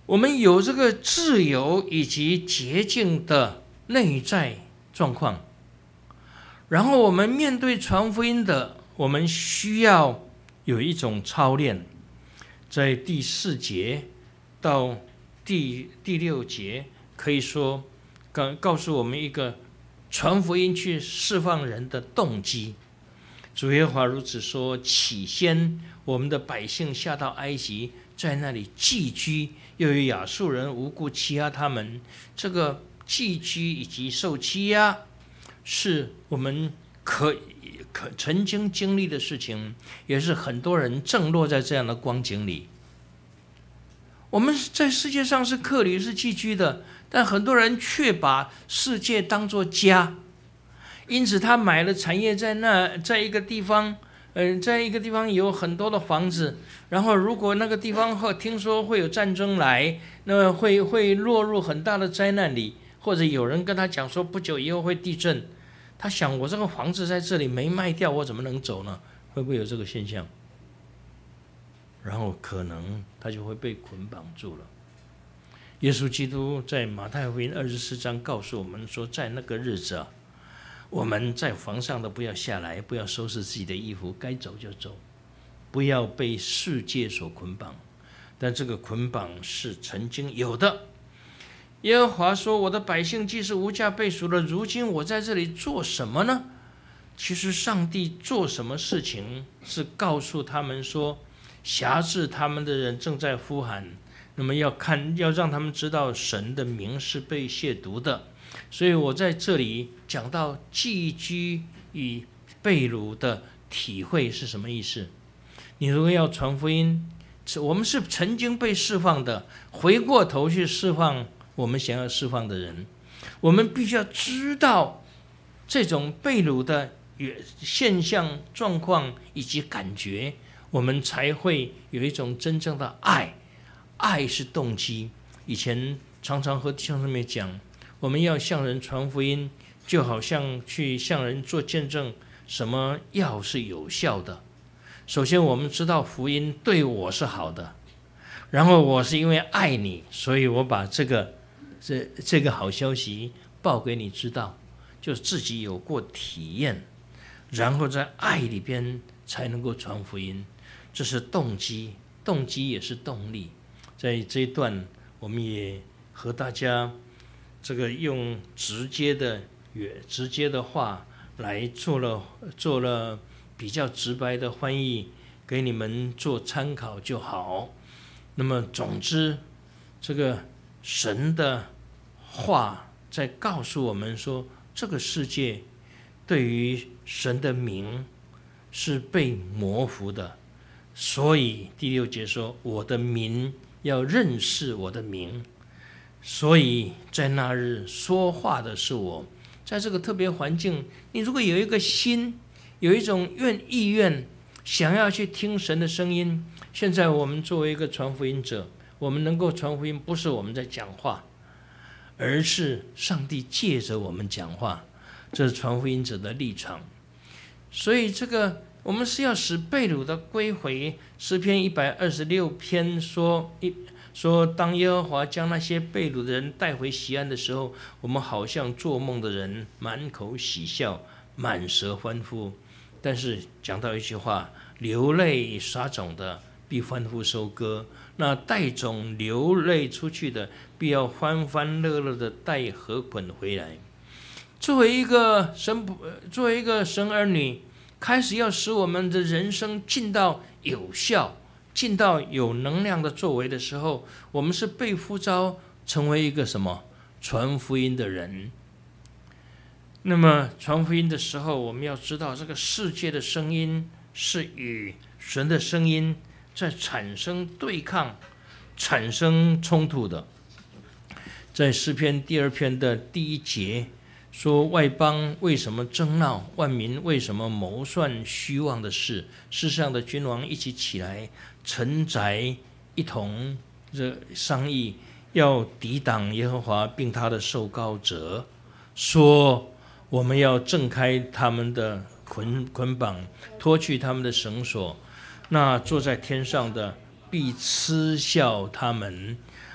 我们有这个自由以及洁净的内在状况，然后我们面对传福音的，我们需要有一种操练。在第4节到第6节，可以说告诉我们一个传福音去释放人的动机。主耶和华如此说：起先我们的百姓下到埃及，在那里寄居，又有亚述人无故欺压他们。这个寄居以及受欺压，是我们可曾经经历的事情，也是很多人正落在这样的光景里。我们在世界上是客旅，是寄居的，但很多人却把世界当作家，因此他买了产业在一个地方，在一个地方有很多的房子，然后如果那个地方听说会有战争来，那么会落入很大的灾难里，或者有人跟他讲说不久以后会地震，他想我这个房子在这里没卖掉，我怎么能走呢？会不会有这个现象？然后可能他就会被捆绑住了。耶稣基督在马太福音24章告诉我们说，在那个日子我们在房上的不要下来，不要收拾自己的衣服，该走就走，不要被世界所捆绑。但这个捆绑是曾经有的。耶和华说：我的百姓既是无价被赎了，如今我在这里做什么呢？其实上帝做什么事情是告诉他们说，辖制他们的人正在呼喊，那么要让他们知道神的名是被亵渎的。所以我在这里讲到寄居与被掳的体会是什么意思。你如果要传福音，我们是曾经被释放的，回过头去释放我们想要释放的人，我们必须要知道这种被掳的现象状况以及感觉，我们才会有一种真正的爱。爱是动机。以前常常和弟兄姊妹讲，我们要向人传福音，就好像去向人做见证，什么药是有效的。首先我们知道福音对我是好的，然后我是因为爱你，所以我把这个好消息报给你知道，就自己有过体验，然后在爱里边才能够传福音。这是动机，动机也是动力。在这一段我们也和大家这个用直接的话来做了比较直白的翻译，给你们做参考就好。那么总之，这个神的话在告诉我们说，这个世界对于神的名是被模糊的，所以第6节说，我的民要认识我的名，所以在那日说话的是我。在这个特别环境，你如果有一个心，有一种意愿想要去听神的声音，现在我们作为一个传福音者，我们能够传福音，不是我们在讲话，而是上帝借着我们讲话，这是传福音者的立场。所以这个我们是要使被掳的归回。诗篇126篇说当耶和华将那些被掳的人带回锡安的时候，我们好像做梦的人，满口喜笑，满舌欢呼。但是讲到一句话，流泪撒种的必欢呼收割，那带种流泪出去的必要欢欢乐乐的带禾捆回来。作为一个神儿女，开始要使我们的人生进到有效，进到有能量的作为的时候，我们是被呼召成为一个什么？传福音的人。那么传福音的时候，我们要知道这个世界的声音是与神的声音在产生对抗、产生冲突的。在诗篇第2篇的第1节说，外邦为什么争闹，万民为什么谋算虚妄的事？世上的君王一起起来，臣宰一同商议，要抵挡耶和华并他的受膏者，说我们要挣开他们的捆绑，脱去他们的绳索。那坐在天上的必嗤笑他们，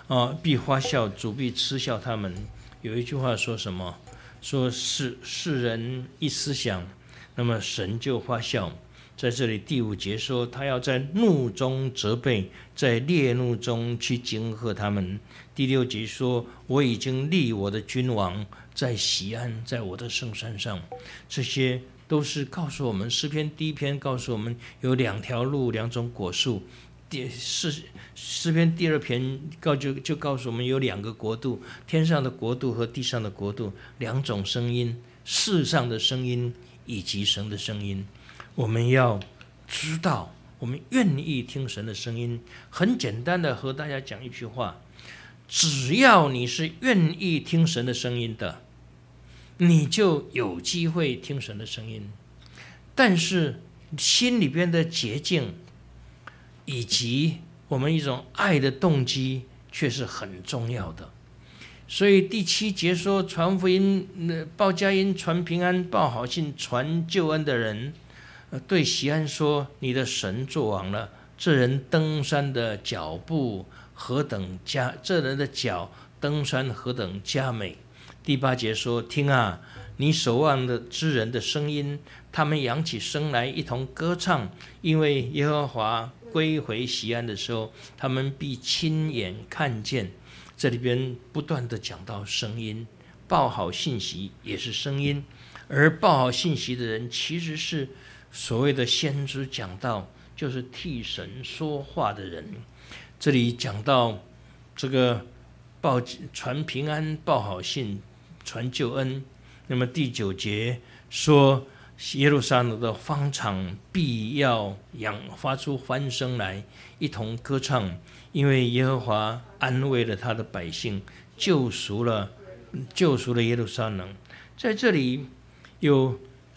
必发笑，主必嗤笑他们。有一句话说什么？说世人一思想，那么神就发笑。在这里第5节说，他要在怒中责备，在烈怒中去惊吓他们。第6节说，我已经立我的君王在锡安，在我的圣山上。这些都是告诉我们，诗篇第1篇告诉我们有2条路，2种果树。诗篇第2篇就告诉我们有2个国度，天上的国度和地上的国度，2种声音，世上的声音以及神的声音。我们要知道，我们愿意听神的声音。很简单的和大家讲一句话，只要你是愿意听神的声音的，你就有机会听神的声音。但是心里边的洁净以及我们一种爱的动机却是很重要的。所以第7节说，传福音、报佳音、传平安、报好信、传救恩的人，对锡安说，你的神作王了。这人登山的脚步何等佳，这人的脚登山何等佳美。第8节说，听啊，你守望的之人的声音，他们扬起声来一同歌唱，因为耶和华归回锡安的时候，他们必亲眼看见。这里边不断的讲到声音，报好信息也是声音，而报好信息的人其实是所谓的先知讲道，就是替神说话的人。这里讲到这个传平安、报好信、传救恩。那么第9节说，耶路撒冷的方场必要发出欢声来，一同歌唱，因为耶和华安慰了他的百姓，救赎了耶路撒冷。在这里有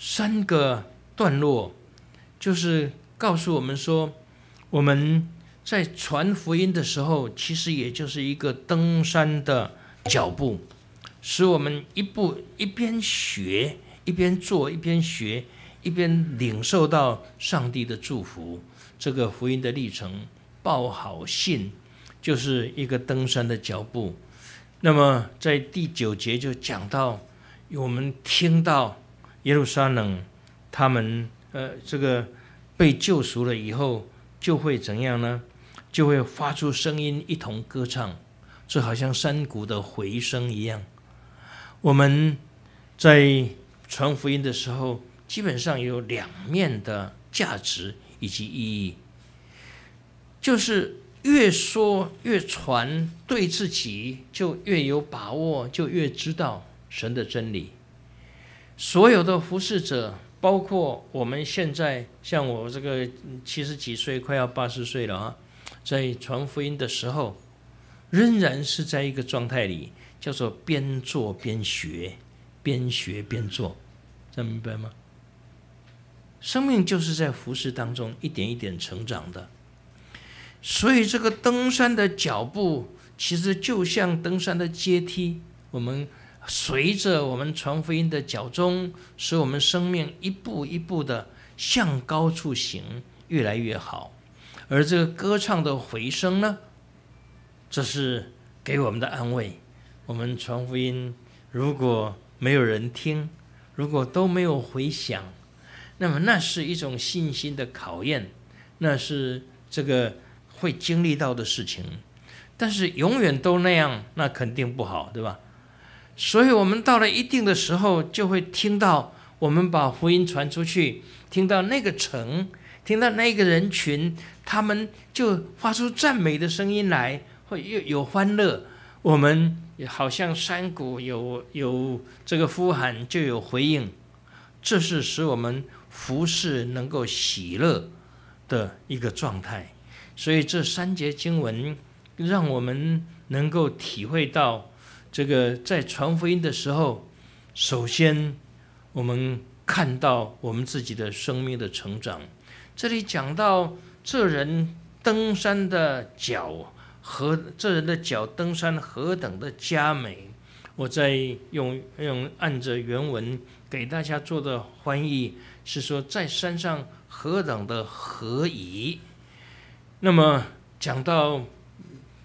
3个段落，就是告诉我们说，我们在传福音的时候，其实也就是一个登山的脚步，使我们一边学，一边做，一边学，一边领受到上帝的祝福。这个福音的历程，报好信就是一个登山的脚步。那么在第9节就讲到，我们听到耶路撒冷他们这个被救赎了以后，就会怎样呢？就会发出声音，一同歌唱，这好像山谷的回声一样。我们在传福音的时候，基本上有2面的价值以及意义，就是越说越传，对自己就越有把握，就越知道神的真理。所有的服侍者，包括我们现在，像我这个70几岁，快要80岁了啊，在传福音的时候，仍然是在一个状态里，叫做边做边学，边学边做，这样明白吗？生命就是在服事当中一点一点成长的。所以这个登山的脚步，其实就像登山的阶梯，我们随着我们传福音的脚踪，使我们生命一步一步的向高处行，越来越好。而这个歌唱的回声呢，这是给我们的安慰。我们传福音如果没有人听，如果都没有回响，那么那是一种信心的考验，那是这个会经历到的事情。但是永远都那样，那肯定不好，对吧？所以我们到了一定的时候，就会听到我们把福音传出去，听到那个城，听到那个人群，他们就发出赞美的声音来，会有欢乐。我们也好像山谷有这个呼喊，就有回应，这是使我们服事能够喜乐的一个状态。所以这3节经文让我们能够体会到，这个在传福音的时候，首先我们看到我们自己的生命的成长。这里讲到这人登山的脚，这人的脚登山何等的佳美。我在用按着原文给大家做的翻译是说，在山上何等的合宜。那么讲到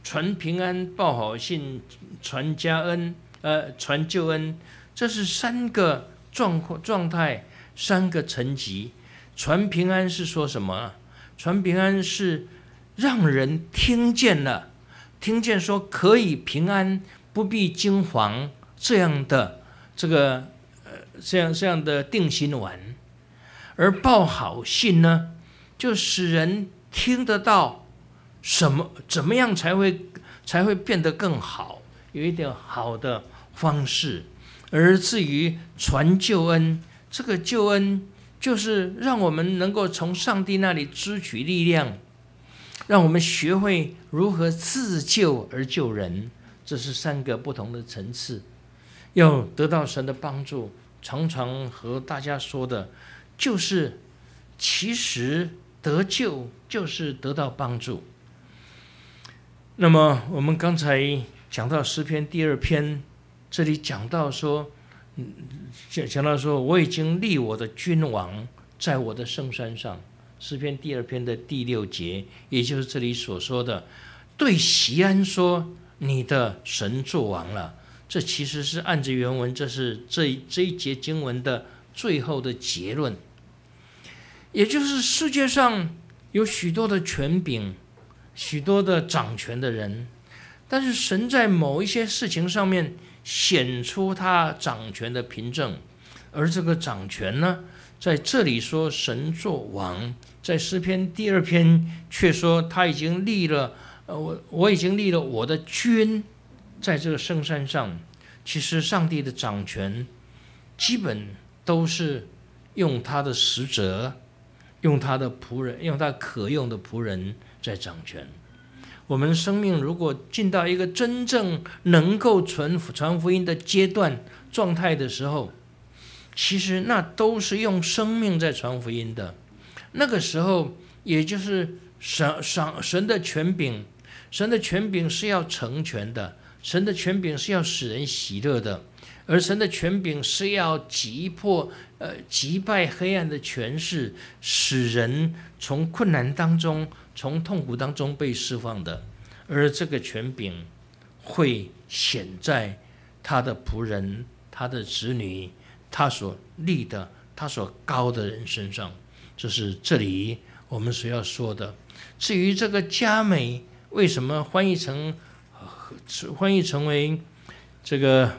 传平安、报好信、传家恩、传救恩，这是3个状态，3个层级。传平安是说什么？传平安是让人听见了，听见说可以平安，不必惊惶这样的这样的定心丸。而报好信呢，就使人听得到怎么样才会变得更好，有一点好的方式。而至于传救恩，这个救恩就是让我们能够从上帝那里支取力量，让我们学会如何自救而救人。这是3个不同的层次，要得到神的帮助。常常和大家说的就是其实得救就是得到帮助。那么我们刚才讲到诗篇第2篇，这里讲到说我已经立我的君王在我的圣山上。诗篇第2篇的第6节，也就是这里所说的对锡安说你的神作王了。这其实是按着原文，这是这一节经文的最后的结论。也就是世界上有许多的权柄，许多的掌权的人，但是神在某一些事情上面显出他掌权的凭证。而这个掌权呢，在这里说神作王，在诗篇第2篇却说他已经立了我已经立了我的君在这个圣山上。其实上帝的掌权基本都是用他的使者，用他的仆人，用他可用的仆人在掌权。我们生命如果进到一个真正能够传福音的阶段状态的时候，其实那都是用生命在传福音的。那个时候也就是神的权柄，神的权柄是要成全的，神的权柄是要使人喜乐的，而神的权柄是要击败黑暗的权势，使人从困难当中，从痛苦当中被释放的。而这个权柄会显在他的仆人、他的子女、他所立的、他所膏的人身上。这是这里我们所要说的。至于这个佳美为什么翻译成为这个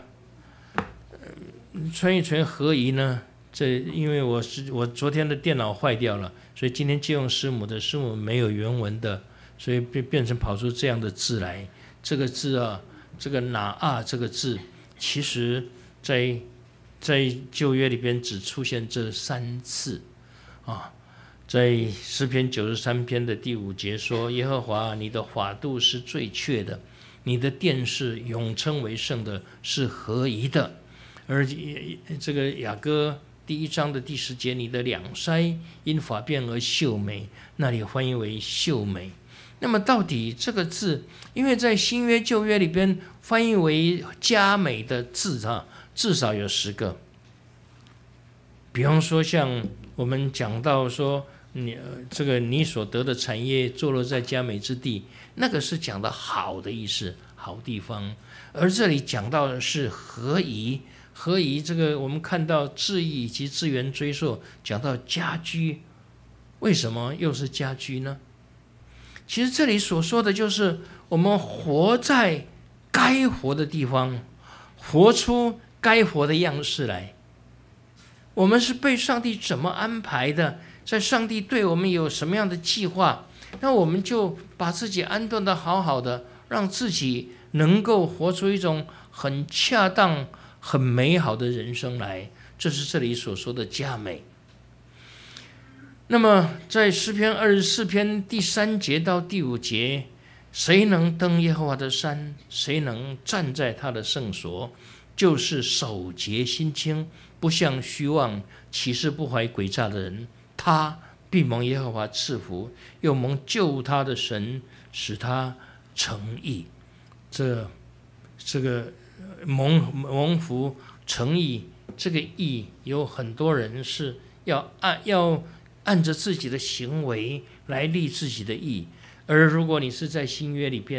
翻译成合宜呢？这因为我昨天的电脑坏掉了，所以今天借用师母的，师母没有原文的，所以变成跑出这样的字来。这个字啊，这个拿啊这个字，其实在旧约里边只出现这3次啊。在诗篇93篇的第5节说：耶和华，你的法度是最确的，你的殿是永称为圣的，是合宜的。而这个雅歌第1章的第10节，你的两腮因法变而秀美，那里翻译为秀美。那么到底这个字，因为在新约旧约里边翻译为佳美的字至少有10个。比方说像我们讲到说你所得的产业坐落在佳美之地，那个是讲的好的意思，好地方。而这里讲到的是合宜，合宜这个我们看到字义以及字源追溯，讲到家居，为什么又是家居呢？其实这里所说的就是我们活在该活的地方，活出该活的样式来。我们是被上帝怎么安排的，在上帝对我们有什么样的计划，那我们就把自己安顿得好好的，让自己能够活出一种很恰当、很美好的人生来。这是这里所说的佳美。那么在诗篇24篇第3节到第5节，谁能登耶和华的山？谁能站在他的圣所？就是手洁心清，不向虚妄，起誓不怀诡诈的人，他必蒙耶和华赐福，又蒙救他的神使他成义。这个蒙福成义，这个义有很多人是要按着自己的行为来立自己的义。而如果你是在新约里边，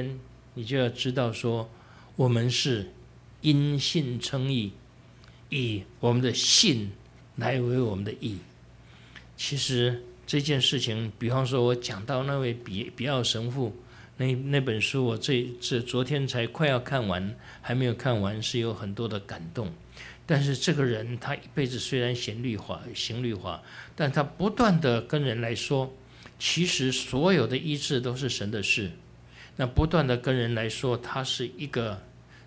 你就要知道说，我们是因信称义，以我们的信来为我们的义。其实这件事情，比方说我讲到那位比奥神父那本书，我昨天才快要看完，还没有看完，是有很多的感动。但是这个人他一辈子虽然行律法，但他不断的跟人来说，其实所有的医治都是神的事。那不断的跟人来说，他是一个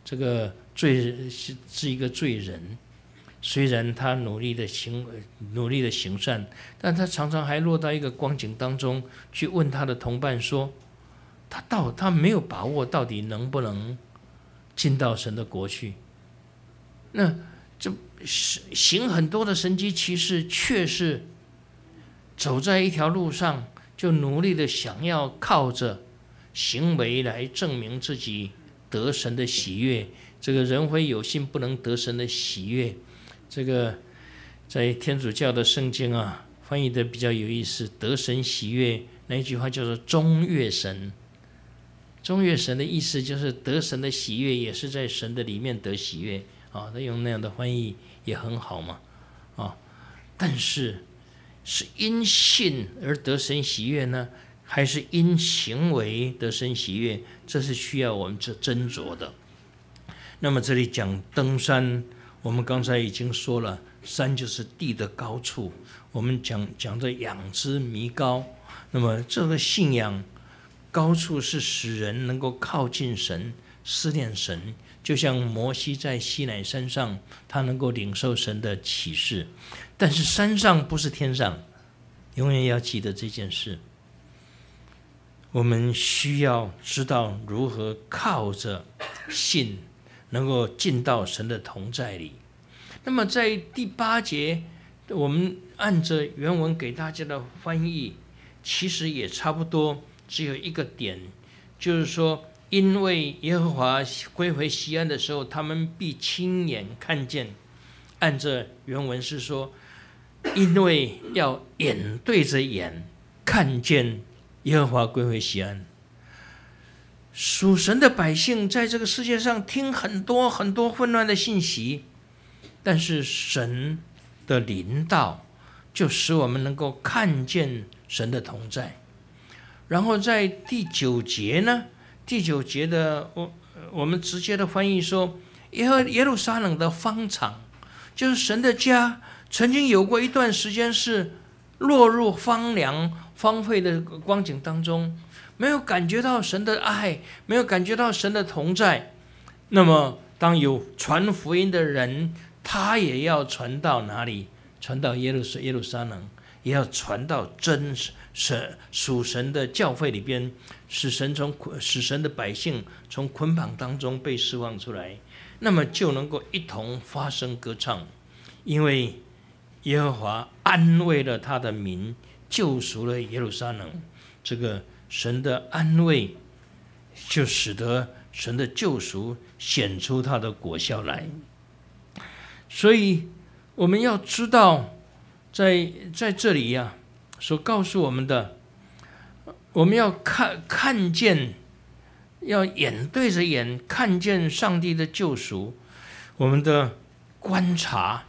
一个罪人。虽然他努力的行善，但他常常还落到一个光景当中，去问他的同伴说，他没有把握到底能不能进到神的国去。那这行很多的神迹奇事，却是走在一条路上，就努力的想要靠着行为来证明自己得神的喜悦。这个人非有信，不能得神的喜悦。这个在天主教的圣经啊，翻译的比较有意思，得神喜悦那一句话叫做中悦神。中悦神的意思就是得神的喜悦，也是在神的里面得喜悦啊。他用那样的翻译也很好嘛啊。但是因信而得神喜悦呢，还是因行为得神喜悦？这是需要我们斟酌的。那么这里讲登山，我们刚才已经说了，山就是地的高处，我们讲的仰之弥高。那么这个信仰高处是使人能够靠近神，思念神，就像摩西在西乃山上，他能够领受神的启示。但是山上不是天上，永远要记得这件事。我们需要知道如何靠着信能够进到神的同在里。那么在第8节，我们按着原文给大家的翻译，其实也差不多，只有一个点，就是说，因为耶和华归回西安的时候，他们必亲眼看见。按着原文是说，因为要眼对着眼看见耶和华归回西安。属神的百姓在这个世界上听很多很多混乱的信息，但是神的临到就使我们能够看见神的同在。然后在第9节呢，第9节的我们直接的翻译说，耶路撒冷的方场，就是神的家，曾经有过一段时间是落入荒凉荒废的光景当中，没有感觉到神的爱，没有感觉到神的同在。那么当有传福音的人，他也要传到哪里？传到耶路撒冷，也要传到真神属神的教会里边，使神的百姓从捆绑当中被释放出来，那么就能够一同发声歌唱。因为耶和华安慰了他的民，救赎了耶路撒冷。这个神的安慰就使得神的救赎显出他的果效来。所以我们要知道，在这里呀，所告诉我们的，我们要看见，要眼对着眼看见上帝的救赎。我们的观察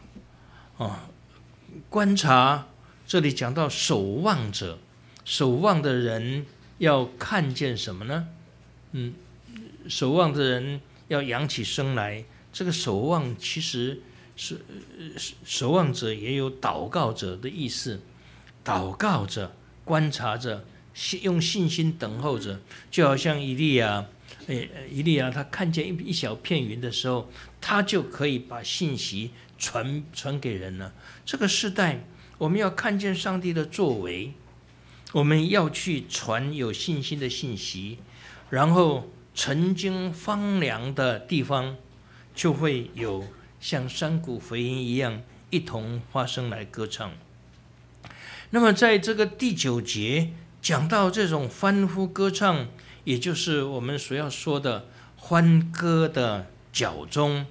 这里讲到守望者，守望的人要看见什么呢？守望的人要扬起声来。这个守望其实是守望者也有祷告者的意思，祷告着，观察着，用信心等候着。就好像以利亚他看见一小片云的时候，他就可以把信息传给人了。这个时代我们要看见上帝的作为，我们要去传有信心的信息，然后曾经荒凉的地方就会有像山谷回音一样一同发声来歌唱。那么在这个第9节讲到这种欢呼歌唱，也就是我们所要说的欢歌的脚踪，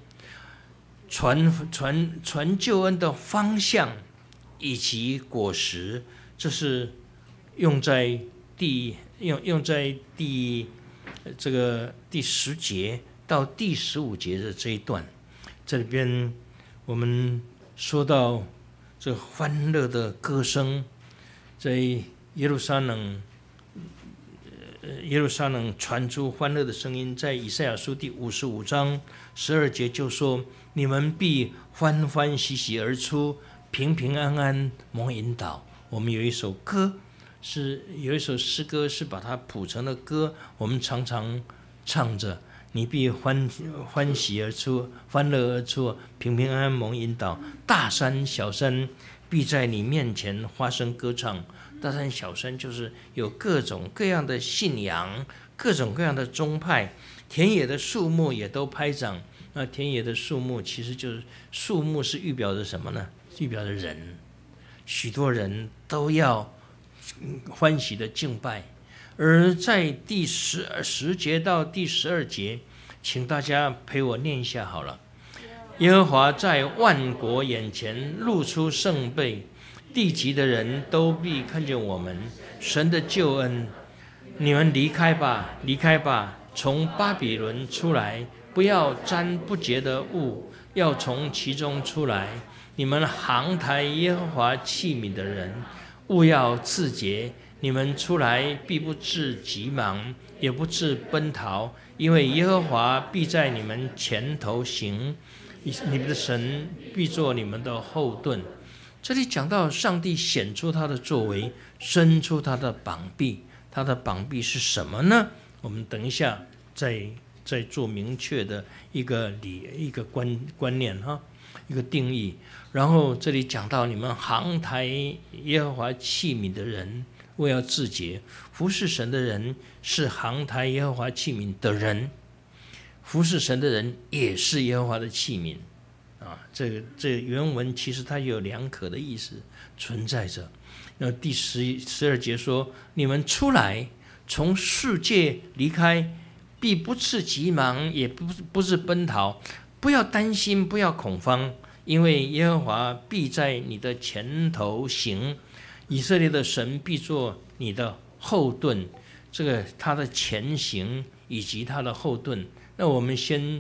传救恩的方向以及果实，这是用在第这个第10节到第15节的这一段，这里边我们说到这欢乐的歌声，在耶路撒冷传出欢乐的声音。在以赛亚书第55章12节就说：你们必欢欢喜喜而出，平平安安蒙引导。我们有一首诗歌是把它谱成了歌，我们常常唱着：你必欢喜而出，欢乐而出，平平安安蒙引导。大山小山必在你面前发声歌唱。大山小山就是有各种各样的信仰，各种各样的宗派。田野的树木也都拍掌。那田野的树木其实就是树木，是预表着什么呢？预表着人，许多人都要欢喜的敬拜。而在第10节到第12节，请大家陪我念一下好了。耶和华在万国眼前露出圣背，地极的人都必看见我们神的救恩。你们离开吧，离开吧，从巴比伦出来，不要沾不洁的物，要从其中出来。你们航抬耶和华器皿的人，务要自洁。你们出来必不致急忙，也不致奔逃，因为耶和华必在你们前头行，你们的神必做你们的后盾。这里讲到上帝显出他的作为，伸出他的膀臂。他的膀臂是什么呢？我们等一下再做明确的一个观念哈，一个定义。然后这里讲到你们航抬耶和华器皿的人，为要自洁。服侍神的人是航抬耶和华器皿的人，服侍神的人也是耶和华的器皿啊。这个原文其实它有两可的意思存在着。那第12节说：你们出来，从世界离开，必不致急忙，也不致奔逃。不要担心，不要恐慌，因为耶和华必在你的前头行。以色列的神必做你的后盾。这个他的前行以及他的后盾。那我们先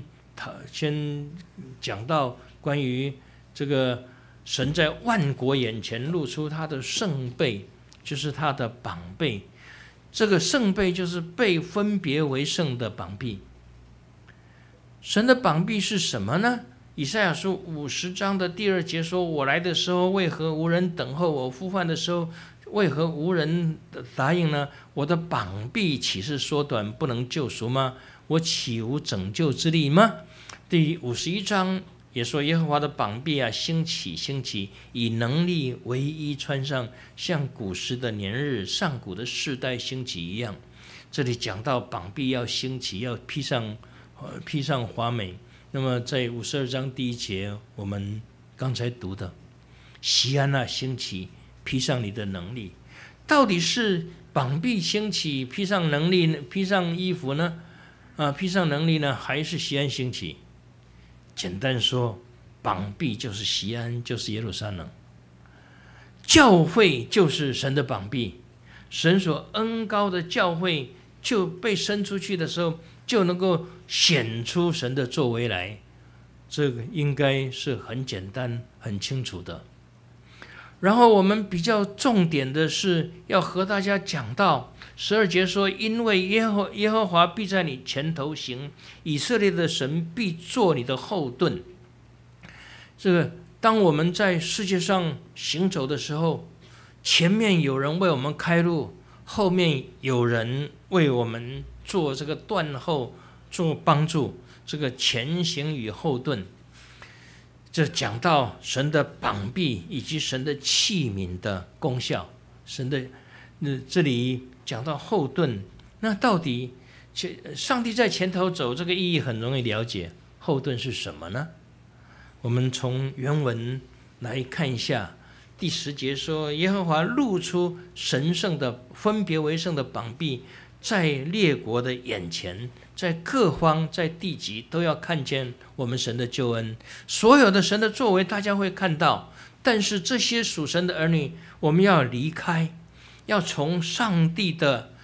讲到关于这个神在万国眼前露出他的圣背，就是他的膀臂。这个圣背就是被分别为圣的膀臂。神的膀臂是什么呢？以赛亚书50章的第2节说：我来的时候为何无人等候我？呼唤的时候为何无人答应呢？我的膀臂岂是缩短不能救赎吗？我岂无拯救之力吗？第51章也说：耶和华的膀臂啊，兴起兴起，以能力为衣穿上，像古时的年日，上古的世代兴起一样。这里讲到膀臂要兴起，要披上华美。那么在52章第1节，我们刚才读的锡安啊，兴起，披上你的能力。到底是膀臂兴起，披上能力，披上衣服呢？披上能力呢，还是锡安兴起？简单说，膀臂就是锡安，就是耶路撒冷。教会就是神的膀臂，神所恩膏的教会就被伸出去的时候，就能够显出神的作为来。这个应该是很简单很清楚的。然后我们比较重点的是要和大家讲到12节说：因为耶和华必在你前头行，以色列的神必做你的后盾。这个当我们在世界上行走的时候，前面有人为我们开路，后面有人为我们做这个断后，做帮助，这个前行与后盾。这讲到神的膀臂以及神的器皿的功效。神的这里讲到后盾，那到底上帝在前头走，这个意义很容易了解。后盾是什么呢？我们从原文来看一下。第10节说：耶和华露出神圣的分别为圣的膀臂，在列国的眼前，在各方，在地极都要看见我们神的救恩。所有的神的作为大家会看到，但是这些属神的儿女，我们要离开，要从上帝的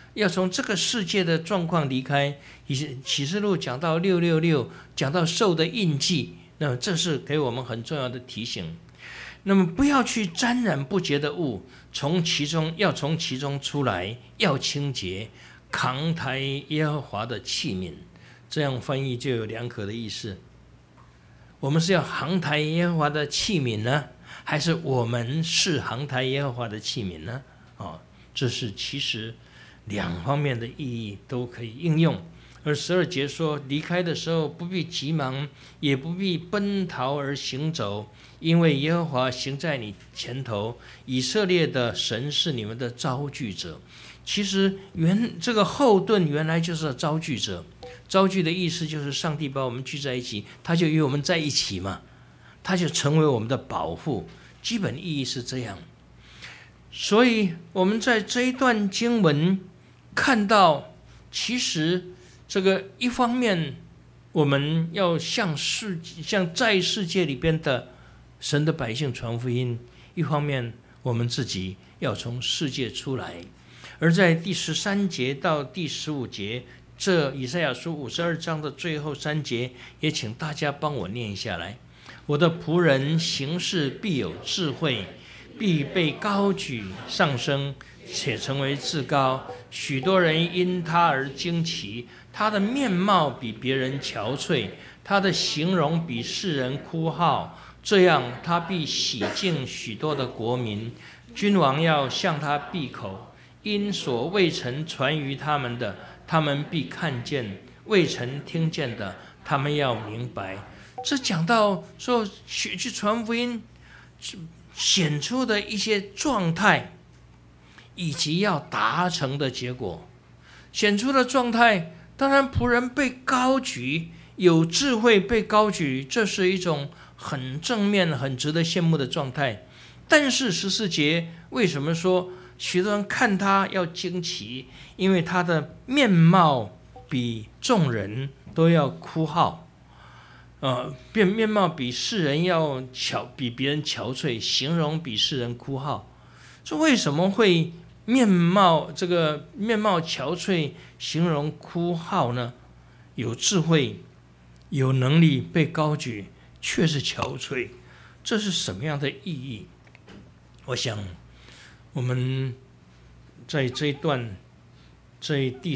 要从这个世界的状况离开。启示录讲到666，讲到兽的印记，那么这是给我们很重要的提醒。那么不要去沾染不洁的物，从其中出来，要清洁，扛抬耶和华的器皿。这样翻译就有两可的意思。我们是要扛抬耶和华的器皿呢，还是我们是扛抬耶和华的器皿呢？这是其实两方面的意义都可以应用。而12节说，离开的时候不必急忙，也不必奔逃而行走，因为耶和华行在你前头，以色列的神是你们的招聚者。其实这个后盾原来就是招聚者，招聚的意思就是上帝把我们聚在一起，他就与我们在一起嘛，他就成为我们的保护，基本意义是这样。所以我们在这一段经文看到，其实这个一方面我们要向在世界里边的神的百姓传福音，一方面我们自己要从世界出来。而在第13节到第15节，这以赛亚书52章的最后3节，也请大家帮我念下来。我的仆人行事必有智慧，必被高举上升，且成为至高。许多人因他而惊奇，他的面貌比别人憔悴，他的形容比世人枯槁。这样，他必洗净许多的国民，君王要向他闭口。因所未曾传于他们的，他们必看见；未曾听见的，他们要明白。这讲到说去传福音显出的一些状态，以及要达成的结果。显出的状态，当然仆人被高举，有智慧被高举，这是一种很正面、很值得羡慕的状态。但是14节为什么说许多人看他要惊奇？因为他的面貌比众人都要枯槁，面貌比世人比别人憔悴，形容比世人枯槁。这为什么会面貌憔悴，形容枯槁呢？有智慧、有能力被高举，却是憔悴，这是什么样的意义？我想我们在这一段，在第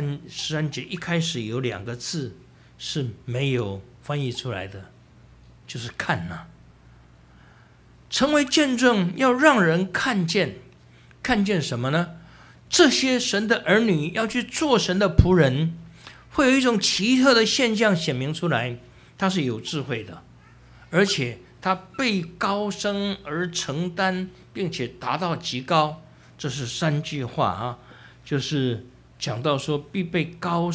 13节一开始有2个字是没有翻译出来的，就是看呐。成为见证要让人看见，看见什么呢？这些神的儿女要去做神的仆人，会有一种奇特的现象显明出来，他是有智慧的，而且他被高升而承担，并且达到极高。这是3句话就是讲到说必被高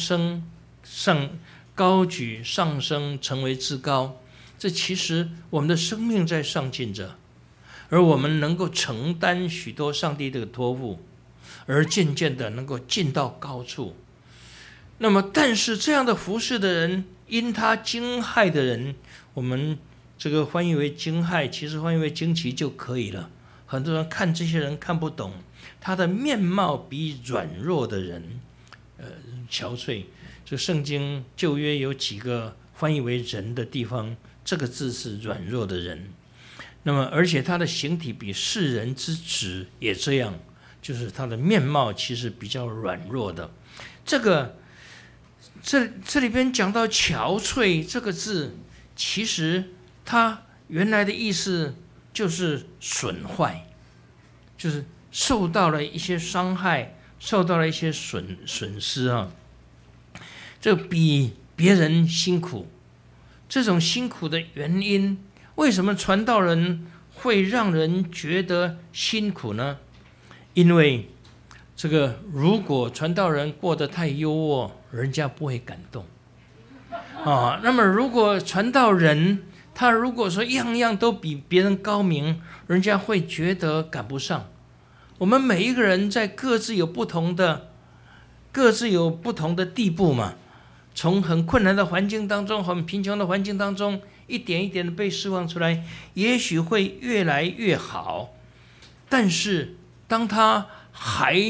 举上升，成为至高。这其实我们的生命在上进着，而我们能够承担许多上帝的托付，而渐渐的能够进到高处。那么但是这样的服侍的人，因他惊骇的人，我们这个翻译为惊骇，其实翻译为惊奇就可以了。很多人看这些人看不懂，他的面貌比软弱的人憔悴。这圣经旧约有几个翻译为人的地方，这个字是软弱的人。那么而且他的形体比世人之子也这样，就是他的面貌其实比较软弱的。这里边讲到憔悴这个字，其实它原来的意思就是损坏，就是受到了一些伤害，受到了一些损失这比别人辛苦。这种辛苦的原因，为什么传道人会让人觉得辛苦呢？因为这个如果传道人过得太优渥，人家不会感动那么如果传道人他如果说样样都比别人高明，人家会觉得赶不上。我们每一个人在各自有不同的地步嘛，从很困难的环境当中，很贫穷的环境当中，一点一点的被释放出来，也许会越来越好。但是当他还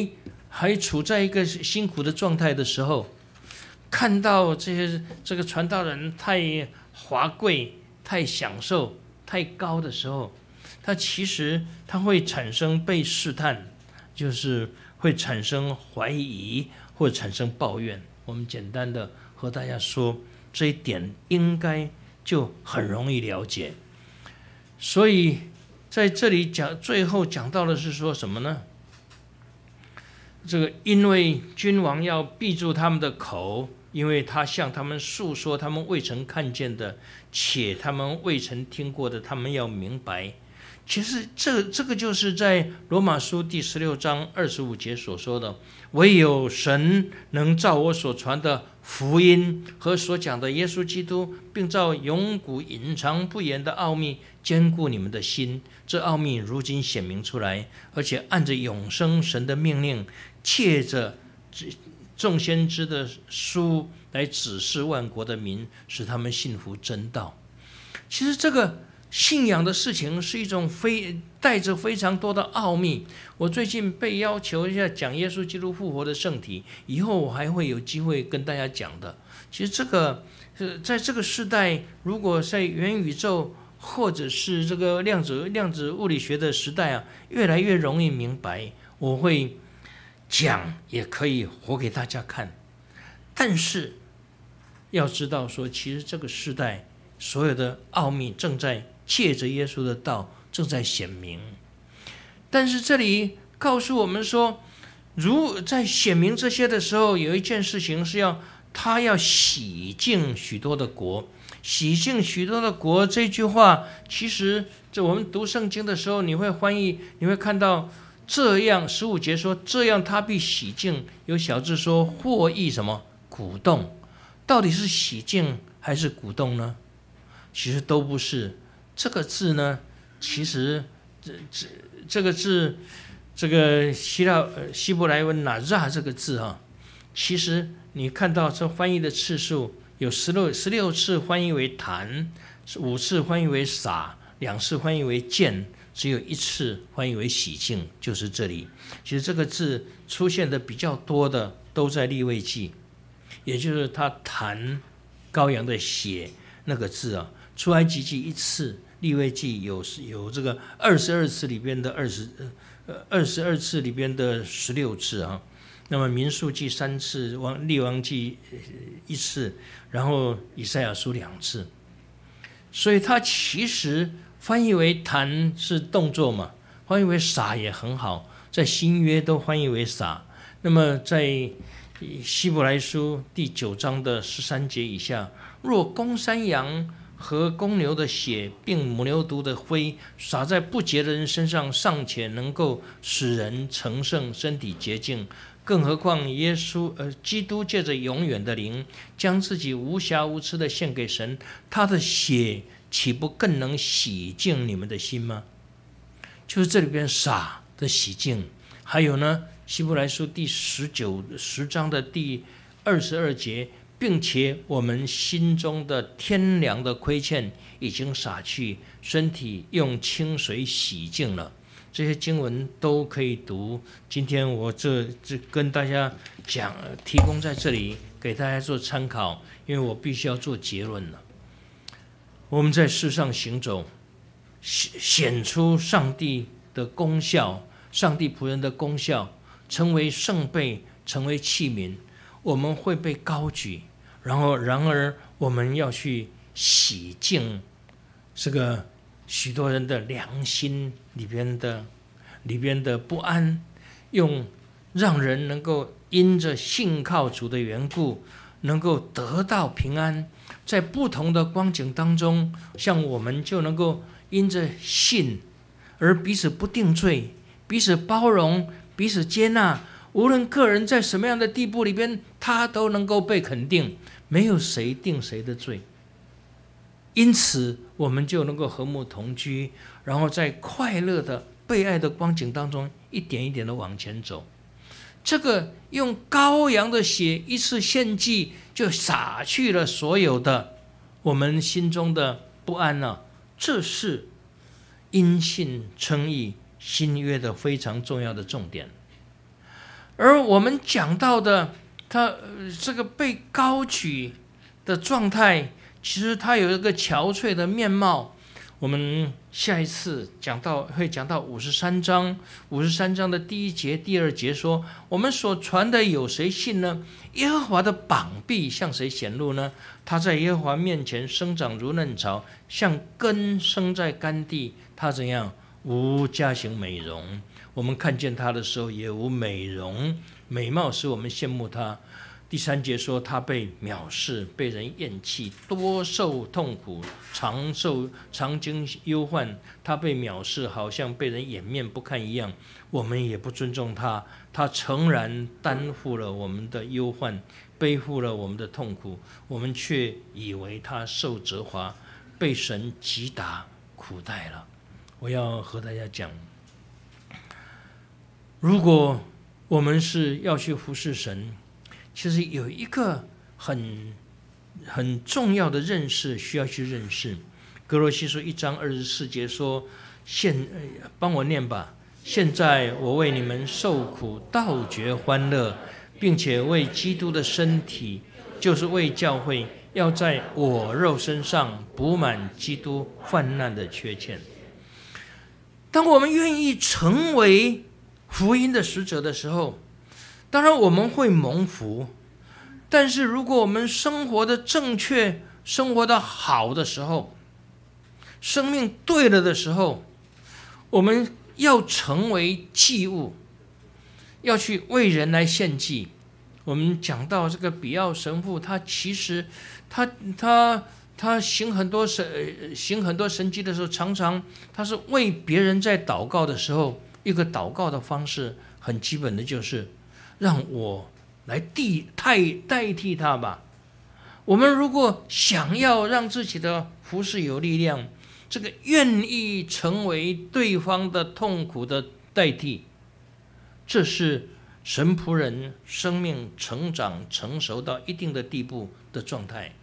还处在一个辛苦的状态的时候，看到这个传道人太华贵、太享受、太高的时候，其实他会产生被试探，就是会产生怀疑或者产生抱怨。我们简单的和大家说，这一点应该就很容易了解。所以在这里最后讲到的是说什么呢？这个因为君王要闭住他们的口，因为他向他们诉说他们未曾看见的，且他们未曾听过的，他们要明白。其实这个就是在罗马书第16章25节所说的，唯有神能照我所传的福音和所讲的耶稣基督，并照永古隐藏不言的奥秘坚固你们的心。这奥秘如今显明出来，而且按着永生神的命令，借着众先知的书来指示万国的民，使他们信服真道。其实这个信仰的事情是一种带着非常多的奥秘。我最近被要求一下讲耶稣基督复活的圣体，以后我还会有机会跟大家讲的。其实这个在这个时代，如果在元宇宙或者是这个量子物理学的时代啊，越来越容易明白。我会讲，也可以活给大家看。但是要知道说，其实这个时代所有的奥秘正在借着耶稣的道正在显明。但是这里告诉我们说，在显明这些的时候，有一件事情是他要洗净许多的国。洗净许多的国这句话，其实我们读圣经的时候，你会翻译，你会看到这样15节说，这样他必洗净。有小字说或译什么鼓动，到底是洗净还是鼓动呢？其实都不是。这个字呢，其实这个字，这个希伯来文拿这个字啊，其实你看到这翻译的次数有16次翻译为弹，5次翻译为洒，2次翻译为见，只有1次翻译为洗净，就是这里。其实这个字出现的比较多的都在利未记，也就是他弹羔羊的血那个字啊。出埃及记1次，利未记有这个22次里边的22次里边的16次啊。那么民数记3次，列王记1次，然后以赛亚书2次。所以它其实翻译为弹是动作嘛，翻译为洒也很好，在新约都翻译为洒。那么在希伯来书第9章的13节以下，若公山羊和公牛的血并母牛犊的灰洒在不洁的人身上，尚且能够使人成圣，身体洁净，更何况基督借着永远的灵，将自己无瑕无疵的献给神，他的血岂不更能洗净你们的心吗？就是这里边洒的洗净。还有呢，希伯来书第10章的第22节，并且我们心中的天良的亏欠已经洒去，身体用清水洗净了。这些经文都可以读。今天我这跟大家讲，提供在这里给大家做参考，因为我必须要做结论了。我们在世上行走，显出上帝的功效，上帝仆人的功效，成为圣辈，成为器皿，我们会被高举。然而我们要去洗净这个许多人的良心里边的不安，让人能够因着信靠主的缘故，能够得到平安。在不同的光景当中，像我们就能够因着信而彼此不定罪，彼此包容，彼此接纳。无论个人在什么样的地步里边，他都能够被肯定，没有谁定谁的罪。因此我们就能够和睦同居，然后在快乐的被爱的光景当中一点一点的往前走。这个用羔羊的血一次献祭，就洒去了所有的我们心中的不安啊。这是因信称义新约的非常重要的重点。 而我们讲到的他这个被高举的状态，其实他有一个憔悴的面貌。我们下一次会讲到53章的第1节、第2节说，我们所传的有谁信呢？耶和华的膀臂向谁显露呢？他在耶和华面前生长如嫩草，像根生在干地。他怎样？无佳形美容。我们看见他的时候也无美容，美貌使我们羡慕他。第3节说，他被藐视，被人厌弃，多受痛苦，常经忧患。他被藐视，好像被人掩面不看一样。我们也不尊重他，他诚然担负了我们的忧患，背负了我们的痛苦，我们却以为他受责罚，被神击打苦待了。我要和大家讲，如果我们是要去服侍神，其实有一个很重要的认识需要去认识。哥罗西书1章24节说，帮我念吧。现在我为你们受苦，倒觉欢乐，并且为基督的身体，就是为教会，要在我肉身上补满基督患难的缺欠。当我们愿意成为福音的使者的时候，当然我们会蒙福，但是如果我们生活的正确，生活的好的时候，生命对了的时候，我们要成为祭物，要去为人来献祭。我们讲到这个比奥神父，他其实他行很多神迹的时候，常常他是为别人在祷告的时候，一个祷告的方式很基本的就是让我来代替他吧。我们如果想要让自己的服事有力量，这个愿意成为对方的痛苦的代替，这是神仆人生命成长成熟到一定的地步的状态。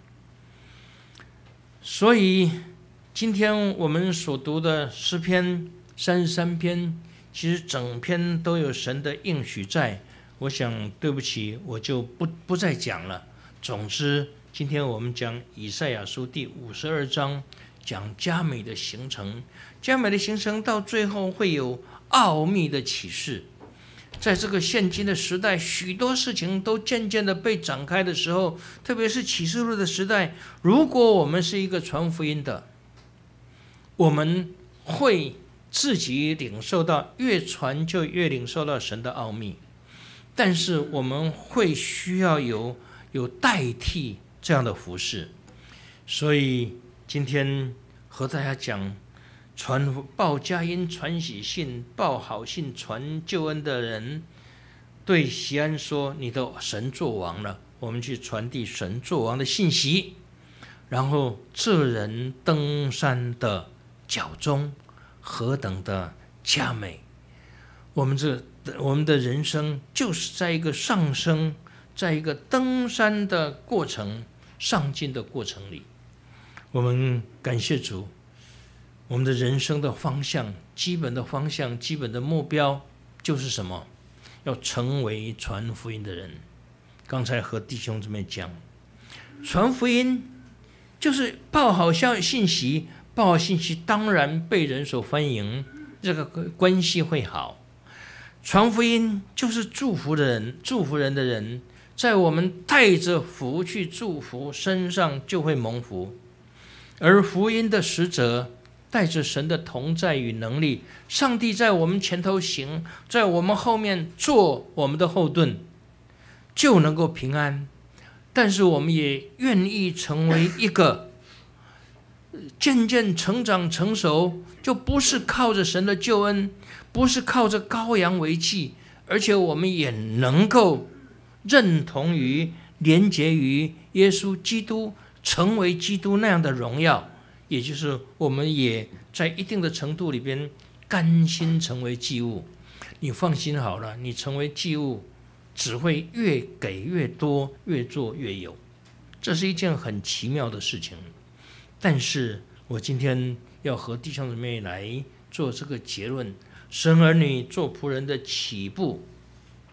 所以今天我们所读的诗篇33篇，其实整篇都有神的应许在。我想对不起，我就不再讲了。总之今天我们讲以赛亚书第52章，讲佳美的形成。佳美的形成到最后会有奥秘的启示。在这个现今的时代，许多事情都渐渐的被展开的时候，特别是启示录的时代，如果我们是一个传福音的，我们会自己领受到，越传就越领受到神的奥秘。但是我们会需要有代替这样的服事。所以今天和大家讲，报佳音、传喜信、报好信、传救恩的人，对西安说：“你的神作王了。”我们去传递神作王的信息，然后这人登山的脚中何等的佳美！我们的人生就是在一个上升，在一个登山的过程、上进的过程里。我们感谢主。我们的人生的方向，基本的目标就是什么？要成为传福音的人。刚才和弟兄姊妹讲，传福音就是报好信息，报好信息当然被人所欢迎，这个关系会好。传福音就是祝福人的人，在我们带着福去祝福身上就会蒙福。而福音的使者带着神的同在与能力，上帝在我们前头行，在我们后面做我们的后盾，就能够平安。但是我们也愿意成为一个渐渐成长成熟，就不是靠着神的救恩，不是靠着羔羊为祭，而且我们也能够认同于连结于耶稣基督，成为基督那样的荣耀。也就是我们也在一定的程度里边甘心成为祭物。你放心好了，你成为祭物只会越给越多，越做越有，这是一件很奇妙的事情。但是我今天要和弟兄姊妹来做这个结论，神儿女做仆人的起步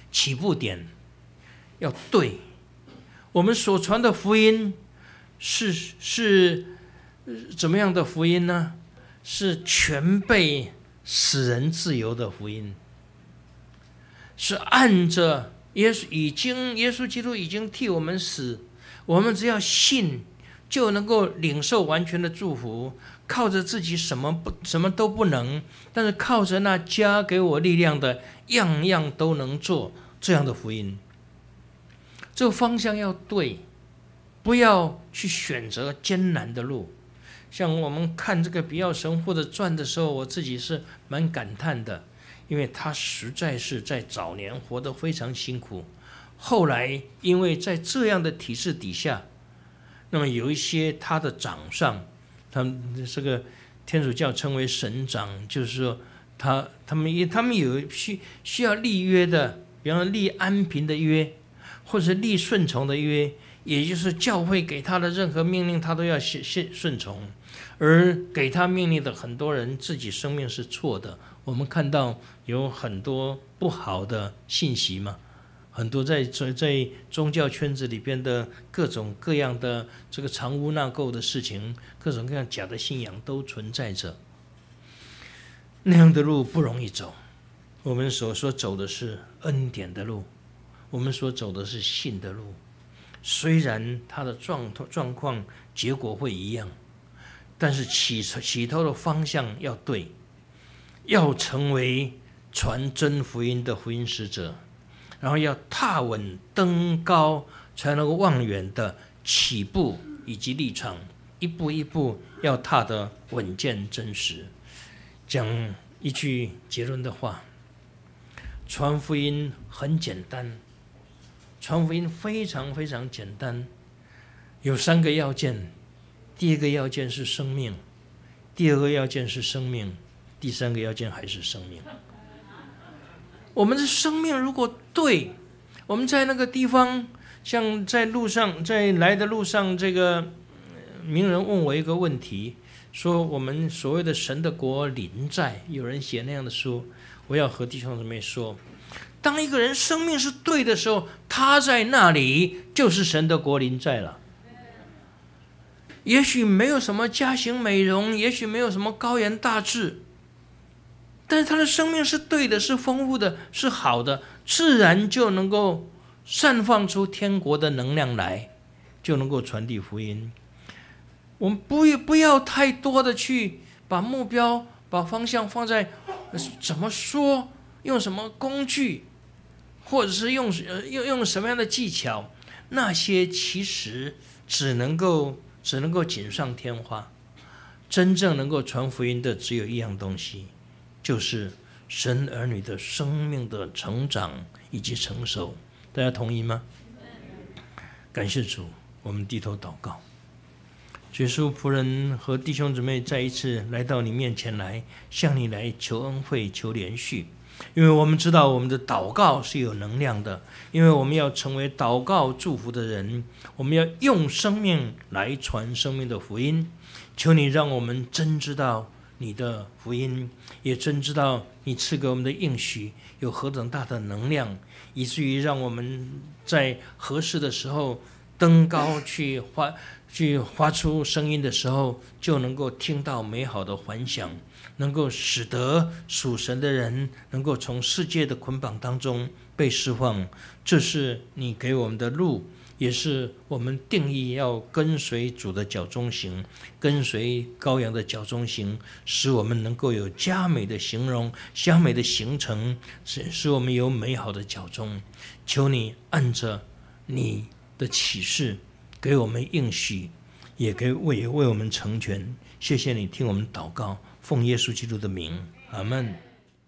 起步点要对。我们所传的福音是怎么样的福音呢？是全备使人自由的福音，是按着耶稣基督已经替我们死，我们只要信就能够领受完全的祝福。靠着自己什么都不能，但是靠着那加给我力量的，样样都能做，这样的福音。这个方向要对，不要去选择艰难的路。像我们看这个比较神父的传的时候，我自己是蛮感叹的，因为他实在是在早年活得非常辛苦，后来因为在这样的体制底下，那么有一些他的长上，他们这个天主教称为神长，就是说他们有需要立约的，比方说立安平的约，或者立顺从的约，也就是教会给他的任何命令，他都要顺从。而给他命令的很多人，自己生命是错的。我们看到有很多不好的信息嘛，很多在宗教圈子里边的各种各样的这个藏污纳垢的事情，各种各样假的信仰都存在着。那样的路不容易走。我们所走的是恩典的路，我们所走的是信的路。虽然它的状况结果会一样，但是起头的方向要对，要成为传真福音的福音使者，然后要踏稳登高，才能够望远的起步以及立场，一步一步要踏得稳健真实。讲一句结论的话，传福音很简单，传福音非常非常简单，有3个要件。第一个要件是生命，第二个要件是生命，第3个要件还是生命。我们的生命如果对，我们在那个地方，像在来的路上，这个名人问我一个问题，说我们所谓的神的国临在，有人写那样的书，我要和弟兄姊妹说，当一个人生命是对的时候，他在那里就是神的国临在了。也许没有什么家型美容，也许没有什么高言大志，但是他的生命是对的，是丰富的，是好的，自然就能够散放出天国的能量来，就能够传递福音。我们不要太多的去把目标、把方向放在怎么说，用什么工具，或者是用什么样的技巧，那些其实只能够锦上添花。真正能够传福音的只有一样东西，就是神儿女的生命的成长以及成熟。大家同意吗？感谢主，我们低头祷告。耶稣仆人和弟兄姊妹再一次来到你面前来，向你来求恩惠、求连续。因为我们知道我们的祷告是有能量的，因为我们要成为祷告祝福的人，我们要用生命来传生命的福音。求你让我们真知道你的福音，也真知道你赐给我们的应许有何等大的能量，以至于让我们在合适的时候登高去发出声音的时候，就能够听到美好的环响，能够使得属神的人能够从世界的捆绑当中被释放。这是你给我们的路，也是我们定义要跟随主的脚中行，跟随羔羊的脚中行，使我们能够有佳美的形容、佳美的行程，使我们有美好的脚中。求你按着你的启示给我们应许，也为我们成全。谢谢你听我们祷告，奉耶稣基督的名，阿们。